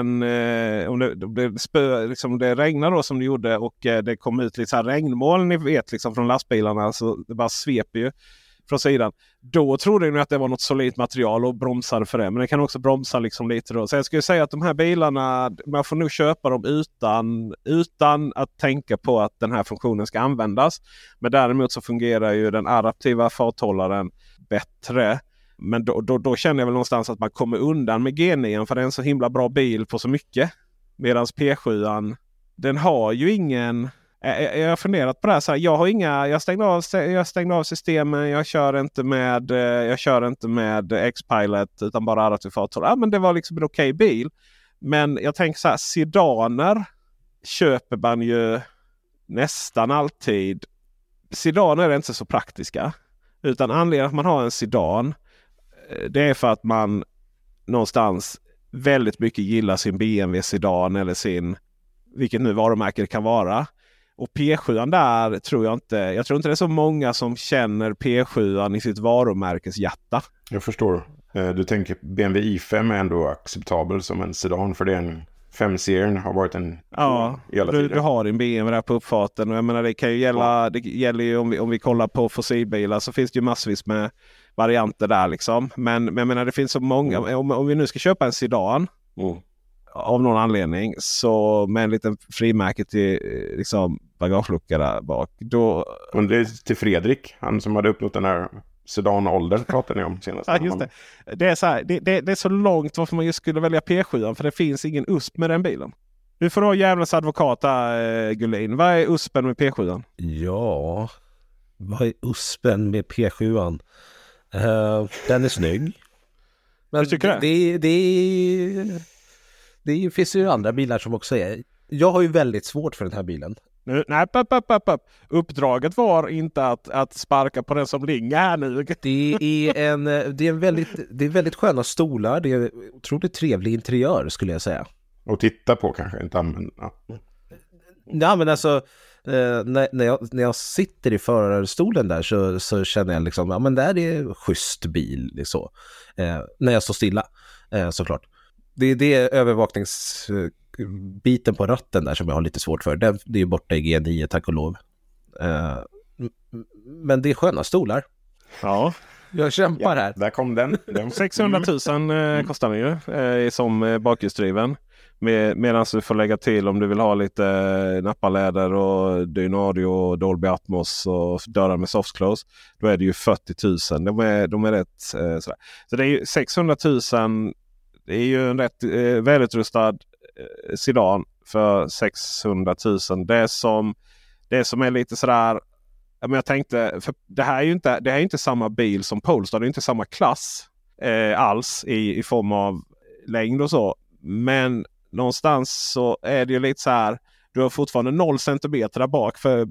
regnar då som det gjorde och det kom ut lite så här regnmoln ni vet liksom från lastbilarna. Så det bara sveper ju från sidan. Då trodde jag att det var något solidt material och bromsade för det. Men det kan också bromsa liksom lite då. Så jag skulle säga att de här bilarna, man får nog köpa dem utan att tänka på att den här funktionen ska användas. Men däremot så fungerar ju den adaptiva farthållaren bättre. Men då känner jag väl någonstans att man kommer undan med G9 för det är en så himla bra bil på så mycket. Medan P7 den har ju ingen... Jag har funderat på det här. Så här, jag stängde av systemen. Jag kör inte med X-Pilot utan bara adaptiv farthållare. Men det var liksom en okej bil. Men jag tänker så här, sedaner köper man ju nästan alltid. Sedaner är inte så praktiska. Utan anledningen att man har en sedan, det är för att man någonstans väldigt mycket gillar sin BMW sedan eller sin, vilket nu varumärke det kan vara. Och P7 där tror jag inte det är så många som känner P7 i sitt varumärkes hjärta. Jag förstår. Du tänker BMW i5 är ändå acceptabel som en sedan för den 5-serien har varit en hela tiden. Du har din BMW där på uppfarten och jag menar det kan ju gälla, det gäller ju om vi kollar på fossilbilar så finns det ju massvis med varianter där liksom. Men jag menar det finns så många, om vi nu ska köpa en sedan av någon anledning så med en liten frimärke till liksom bagagelucka där bak. Då... Och det är till Fredrik, han som hade uppnått den här sedanåldern pratade ni om senast. Ja, just det. Det är så här, det är så långt varför man just skulle välja P7 för det finns ingen USP med den bilen. Du får ha jävlas advokat där, Gullin. Vad är USPen med P7? Ja, vad är USPen med P7? Den är snygg. Men du tycker det finns ju andra bilar som också är. Jag har ju väldigt svårt för den här bilen. Nej, uppdraget var inte att sparka på den som ligger här nu. Det är väldigt sköna stolar. Det är otroligt trevlig interiör skulle jag säga. Och titta på kanske inte använda. Ja, men alltså när jag sitter i förarstolen där så känner jag liksom, ja men där är schysst bil liksom. När jag står stilla såklart. Det är övervakningsbiten på ratten där som jag har lite svårt för. Det är ju borta i G9 tack och lov. Men det är sköna stolar. Ja. Jag kämpar här. Där kom den. 600 000 kostar den ju som bakhjulsdriven. Medan du får lägga till om du vill ha lite nappaläder och Dynadio och Dolby Atmos och dörrar med soft close. Då är det ju 40 000. De är rätt sådär. Så det är ju 600 000. Det är ju en rätt välutrustad sedan för 600 000. Det som är lite sådär. Men jag tänkte, för det här är inte samma bil som Polestar. Det är inte samma klass alls i form av längd och så. Men någonstans så är det ju lite så här. Du har fortfarande 0 centimeter där bak. För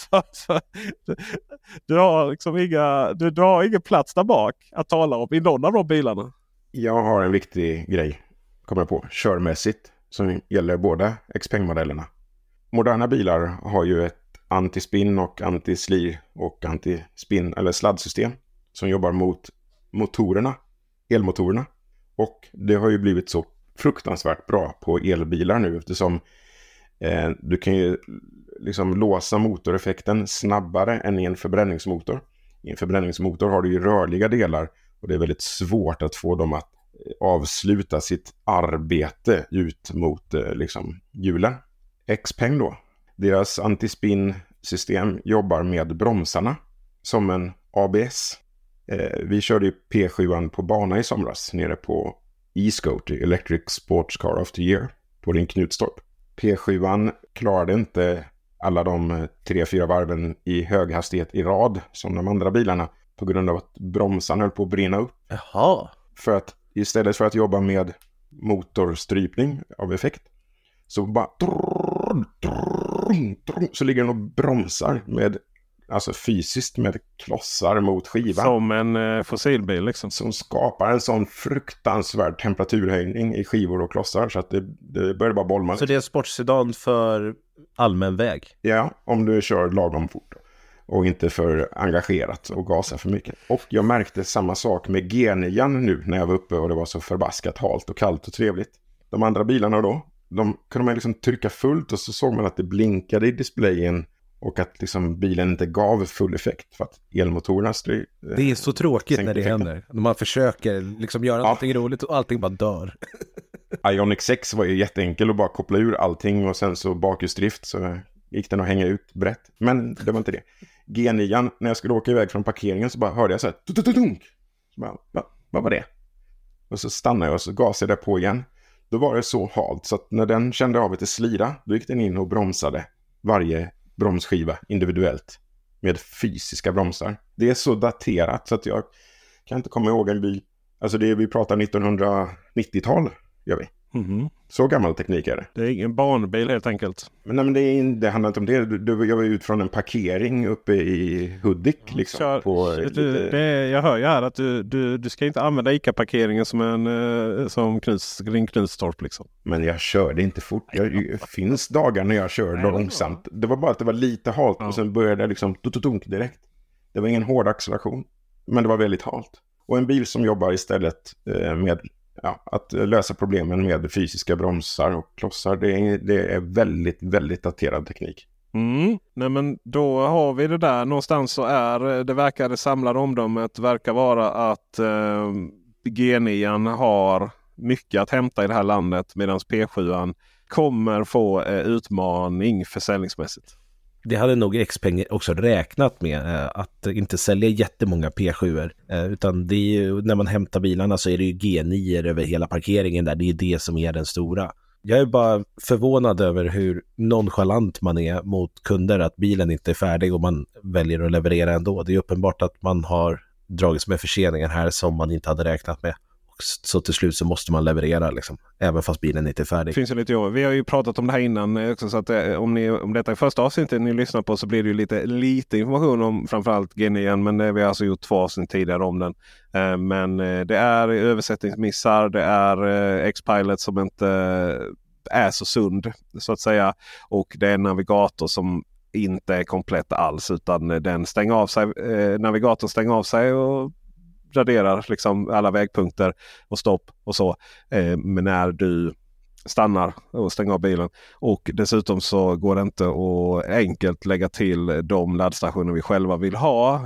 du har liksom du har ingen plats där bak att tala om i någon av de bilarna. Jag har en viktig grej, kommer jag på, körmässigt, som gäller båda Xpeng-modellerna. Moderna bilar har ju ett antispinn och antislir och antispinn eller sladdsystem som jobbar mot motorerna, elmotorerna. Och det har ju blivit så fruktansvärt bra på elbilar nu eftersom du kan ju liksom låsa motoreffekten snabbare än i en förbränningsmotor. I en förbränningsmotor har du ju rörliga delar och det är väldigt svårt att få dem att avsluta sitt arbete ut mot liksom hjulen. Xpeng då. Deras antispinn-system jobbar med bromsarna som en ABS. Vi körde ju P7 på bana i somras nere på E-Scooter, Electric Sports Car of the Year, på din Knutstorp. P7 klarade inte alla de 3-4 varven i hög hastighet i rad som de andra bilarna på grund av att bromsarna höll på att brinna upp. Jaha. För att istället för att jobba med motorstrypning av effekt så bara så ligger den och bromsar med, alltså fysiskt med klossar mot skivan. Som en fossilbil liksom. Som skapar en sån fruktansvärd temperaturhöjning i skivor och klossar så att det börjar bara bolma. Så det är en sportsedan för allmän väg? Ja, om du kör lagom fort och inte för engagerat och gasar för mycket. Och jag märkte samma sak med G9 nu när jag var uppe och det var så förbaskat halt och kallt och trevligt. De andra bilarna då, de kunde man liksom trycka fullt och så såg man att det blinkade i displayen och att liksom bilen inte gav full effekt för att elmotorerna det är så tråkigt när det händer. När man försöker liksom göra någonting roligt och allting bara dör. Ioniq 6 var ju jätteenkel att bara koppla ur allting och sen så bakhjulsdrift så gick den att hänga ut brett. Men det var inte det. G9, när jag skulle åka iväg från parkeringen så bara hörde jag så här tututudunk. Så bara, vad var det? Och så stannade jag och så gasade jag på igen. Då var det så halt så att när den kände av lite slira, då gick den in och bromsade varje bromsskiva individuellt med fysiska bromsar. Det är så daterat så att jag kan inte komma ihåg en bil. Alltså vi pratar 1990-tal gör vi. Mm-hmm. Så gammal teknik är det. Det är ingen barnbil helt enkelt. Men det handlar inte om det. Jag var ut från en parkering uppe i Hudik. Liksom, jag hör ju här att du ska inte använda ICA-parkeringen som Knutstorp liksom. Men jag körde inte fort. Det finns dagar när jag kör långsamt. Det var bara att det var lite halt och sen började det liksom tututunk direkt. Det var ingen hård acceleration. Men det var väldigt halt. Och en bil som jobbar istället med att lösa problemen med fysiska bromsar och klossar, det är väldigt, väldigt daterad teknik. Nej men då har vi det där. Någonstans så det verkar det samlade omdömet verkar vara att G9 har mycket att hämta i det här landet medan P7 kommer få utmaning försäljningsmässigt. Det hade nog Xpeng också räknat med, att inte sälja jättemånga P7-er. Utan det är ju, när man hämtar bilarna så är det ju G9 över hela parkeringen där. Det är det som är den stora. Jag är bara förvånad över hur nonchalant man är mot kunder, att bilen inte är färdig och man väljer att leverera ändå. Det är uppenbart att man har dragits med förseningar här som man inte hade räknat med. Så till slut så måste man leverera liksom, även fast bilen inte är färdig. Finns ju lite vi har ju pratat om det här innan också, så att om detta är första avsnittet ni lyssnar på så blir det ju lite information om framförallt G9, men det vi har alltså gjort 2 avsnitt tidigare om den. Men det är översättningsmissar, det är X-Pilot som inte är så sund så att säga, och det är en navigator som inte är komplett alls, utan den stänger av sig, navigatorn stänger av sig och raderar liksom alla vägpunkter och stopp och så. Men när du stannar och stänger av bilen. Och dessutom så går det inte att enkelt lägga till de laddstationer vi själva vill ha.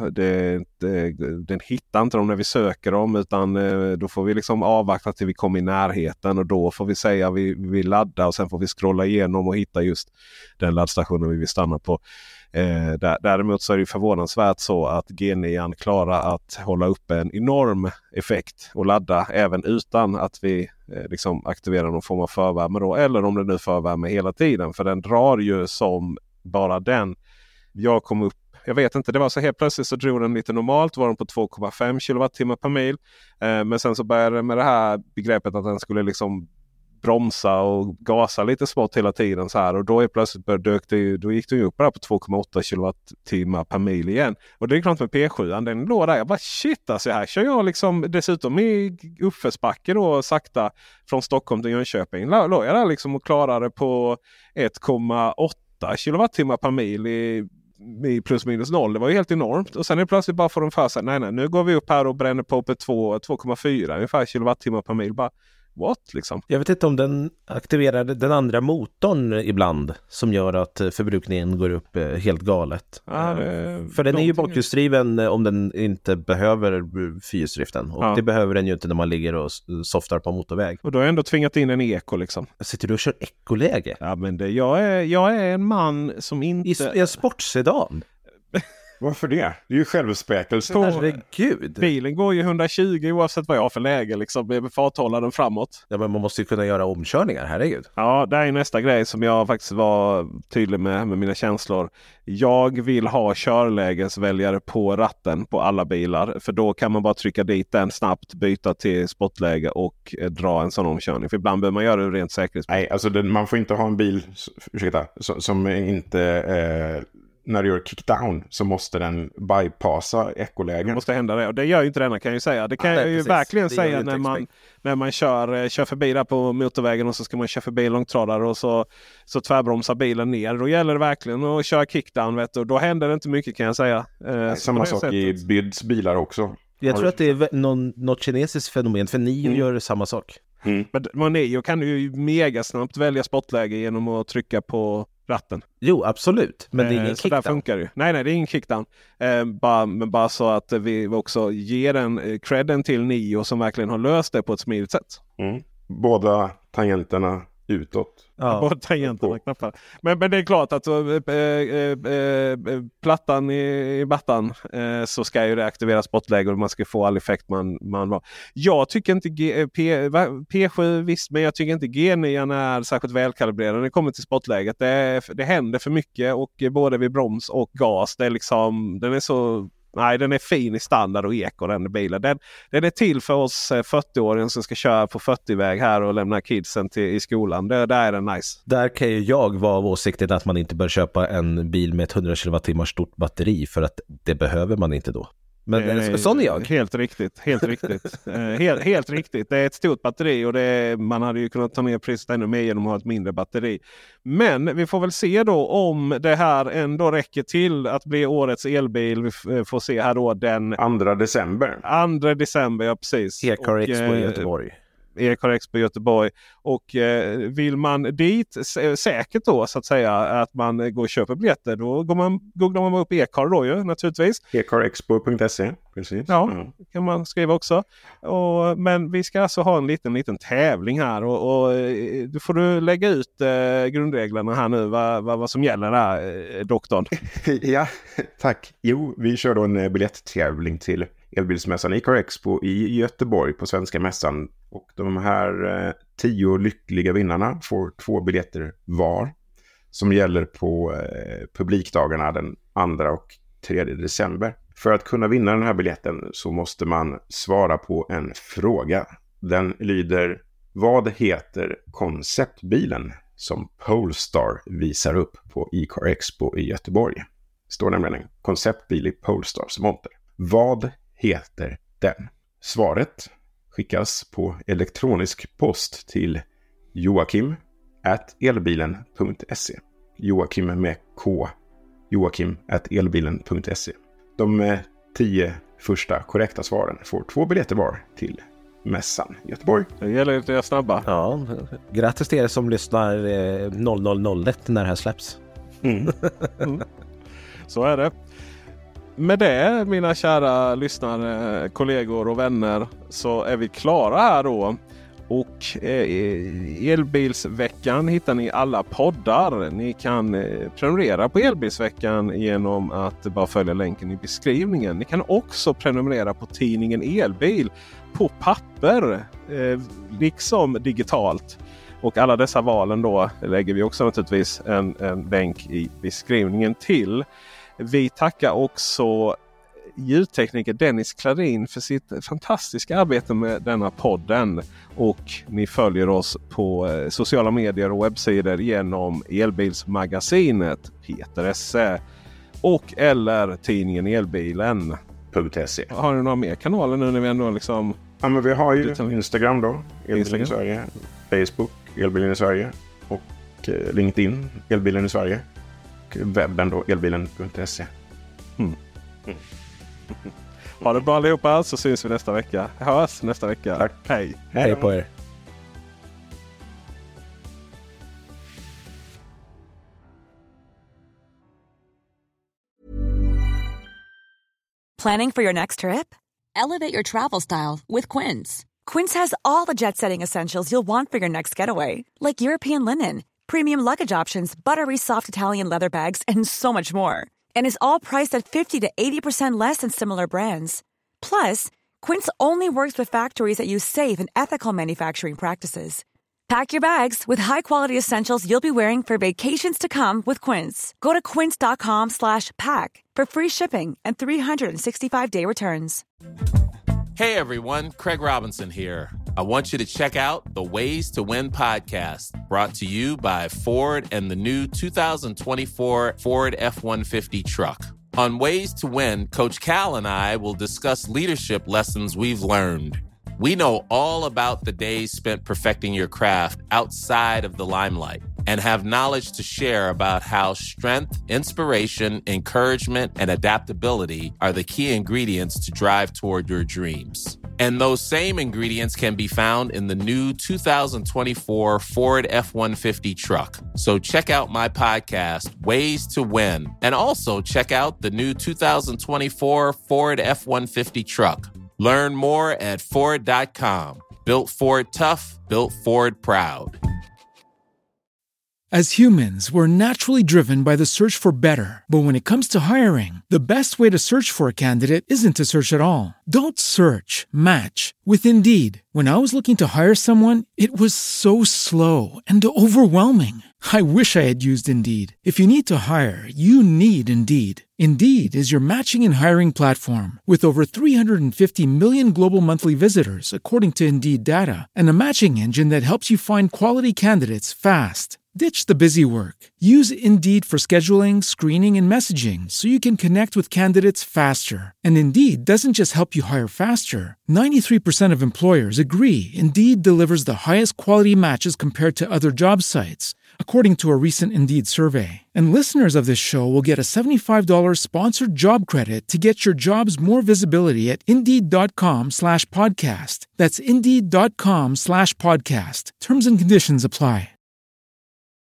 Den hittar inte dem när vi söker dem, utan då får vi liksom avvakta till vi kommer i närheten, och då får vi säga vi vill ladda, och sen får vi scrolla igenom och hitta just den laddstationen vi vill stanna på. Däremot så är det förvånansvärt så att G9 klarar att hålla upp en enorm effekt och ladda även utan att vi liksom aktiverar någon form av förvärme då, eller om det nu förvärme hela tiden, för den drar ju som bara den. Jag vet inte, det var så helt plötsligt så drog den lite normalt, var den på 2,5 kilowattimmar per mil, men sen så började det med det här begreppet att den skulle liksom bromsa och gasa lite smått hela tiden så här, och då är plötsligt då gick det ju upp där på 2,8 kilowattimmar per mil igen. Och det är klart med P7, den låg där, jag bara shit, alltså här kör jag liksom dessutom i uppförsbacke då sakta från Stockholm till Jönköping, låg jag där liksom och klarade på 1,8 kilowattimmar per mil i plus minus noll. Det var ju helt enormt. Och sen är det plötsligt bara för de för sig, nej nu går vi upp här och bränner på 2,4 ungefär kilowattimmar per mil. Bara what liksom? Jag vet inte om den aktiverar den andra motorn ibland som gör att förbrukningen går upp helt galet. För den är ju bakhjulsdriven om den inte behöver fyrhjulsdriften. Och det behöver den ju inte när man ligger och softar på motorväg. Och då har jag ändå tvingat in en eko liksom. Sitter du och kör ekoläge? Ja, men jag är en man som inte... I en sportsedan? Varför det? Det är ju självspäkelse. Herregud. Bilen går ju 120 oavsett vad jag har för läge liksom, med farthållaren framåt. Ja, men man måste ju kunna göra omkörningar, herregud. Ja, det är nästa grej som jag faktiskt var tydlig med mina känslor. Jag vill ha körlägesväljare på ratten på alla bilar, för då kan man bara trycka dit den snabbt, byta till sportläge och dra en sån omkörning. För ibland behöver man göra det rent säkerhet. Nej, alltså man får inte ha en bil som inte... när du gör kickdown så måste den bypassa ekolägen. Det måste hända det. Och det gör ju inte denna, kan jag ju säga. Det kan jag ju verkligen säga när man kör förbi där på motorvägen och så ska man köra förbi långtradare och så tvärbromsar bilen ner. Då gäller det verkligen att köra kickdown, vet du. Och då händer det inte mycket, kan jag säga. Samma sak i Byds bilar också. Jag tror att det är något kinesiskt fenomen, för Nio gör samma sak. Men Nio kan ju mega snabbt välja sportläge genom att trycka på ratten. Jo, absolut. Men det är ingen kickdown. Där funkar det ju. Nej, det är ingen kickdown. Men bara så att vi också ger en credden till Nio som verkligen har löst det på ett smidigt sätt. Båda tangenterna utåt. Ja, båda tangenterna knappar. Men det är klart att plattan i battan så ska ju det aktivera sportläge och man ska få all effekt man var. Jag tycker inte P7 visst, men jag tycker inte G9 är särskilt välkalibrerad när det kommer till sportläget. Det händer för mycket, och både vid broms och gas, det är liksom, den är så... Nej, den är fin i standard och eko, den bilen. Den är till för oss 40-åringar som ska köra på 40-väg här och lämna kidsen i skolan. Där är den nice. Där kan ju jag vara av åsikten att man inte bör köpa en bil med ett 100 kWh stort batteri, för att det behöver man inte då. Men sån är jag. Helt riktigt. Helt riktigt. Det är ett stort batteri, och man hade ju kunnat ta ner priset ännu mer genom att ha ett mindre batteri. Men vi får väl se då om det här ändå räcker till att bli årets elbil. Vi får se här då den 2 december. 2 december, ja precis. E-car Expo i Göteborg. E-car Expo i Göteborg. Och vill man dit säkert då, så att säga, att man går och köper biljetter, då googlar man upp E-car då ju, naturligtvis. ecarexpo.se, precis. Ja, kan man skriva också. Men vi ska alltså ha en liten tävling här, och då får du lägga ut grundreglerna här nu, vad som gäller där, doktorn. Ja, tack. Jo, vi kör då en biljetttävling till elbilsmässan E-car Expo i Göteborg på Svenska mässan. Och de här 10 lyckliga vinnarna får 2 biljetter var, som gäller på publikdagarna den 2 och 3 december. För att kunna vinna den här biljetten så måste man svara på en fråga. Den lyder: vad heter konceptbilen som Polestar visar upp på E-car Expo i Göteborg? Står nämligen en konceptbil i Polestars monter. Vad heter den? Svaret skickas på elektronisk post till joakim@elbilen.se. Joakim med K. Joakim@elbilen.se. De 10 första korrekta svaren får 2 biljetter var till mässan i Göteborg. Det gäller att det är snabba. Ja, grattis till er som lyssnar 0001 när det här släpps. Så är det. Med det, mina kära lyssnare, kollegor och vänner, så är vi klara här då. Och Elbilsveckan hittar ni i alla poddar. Ni kan prenumerera på Elbilsveckan genom att bara följa länken i beskrivningen. Ni kan också prenumerera på tidningen Elbil på papper, liksom digitalt. Och alla dessa valen då lägger vi också naturligtvis en länk i beskrivningen till. Vi tackar också ljudtekniker Dennis Klarin för sitt fantastiska arbete med denna podden. Och ni följer oss på sociala medier och webbsidor genom Elbilsmagasinet, Peter Esse och eller tidningen Elbilen.se. Har ni några mer kanaler nu när vi ändå liksom... Ja, men vi har ju Instagram då, Elbilen i Sverige, Facebook, Elbilen i Sverige och LinkedIn, Elbilen i Sverige. Och webben då, elbilen.se. Ha det bra allihopa, så syns vi nästa vecka. Hörs nästa vecka. Tack. Hej. Hej på er. Planning for your next trip? Elevate your travel style with Quince. Quince has all the jet-setting essentials you'll want for your next getaway, like European linen, premium luggage options, buttery soft Italian leather bags, and so much more. And is all priced at 50 to 80% less than similar brands. Plus, Quince only works with factories that use safe and ethical manufacturing practices. Pack your bags with high-quality essentials you'll be wearing for vacations to come with Quince. Go to quince.com/pack for free shipping and 365-day returns. Hey everyone, Craig Robinson here. I want you to check out the Ways to Win podcast, brought to you by Ford and the new 2024 Ford F-150 truck. On Ways to Win, Coach Cal and I will discuss leadership lessons we've learned. We know all about the days spent perfecting your craft outside of the limelight and have knowledge to share about how strength, inspiration, encouragement, and adaptability are the key ingredients to drive toward your dreams. And those same ingredients can be found in the new 2024 Ford F-150 truck. So check out my podcast, Ways to Win, and also check out the new 2024 Ford F-150 truck. Learn more at Ford.com. Built Ford tough, built Ford proud. As humans, we're naturally driven by the search for better. But when it comes to hiring, the best way to search for a candidate isn't to search at all. Don't search, match with Indeed. When I was looking to hire someone, it was so slow and overwhelming. I wish I had used Indeed. If you need to hire, you need Indeed. Indeed is your matching and hiring platform with over 350 million global monthly visitors, according to Indeed data, and a matching engine that helps you find quality candidates fast. Ditch the busy work. Use Indeed for scheduling, screening, and messaging so you can connect with candidates faster. And Indeed doesn't just help you hire faster. 93% of employers agree Indeed delivers the highest quality matches compared to other job sites, according to a recent Indeed survey. And listeners of this show will get a $75 sponsored job credit to get your jobs more visibility at Indeed.com/podcast. That's Indeed.com/podcast. Terms and conditions apply.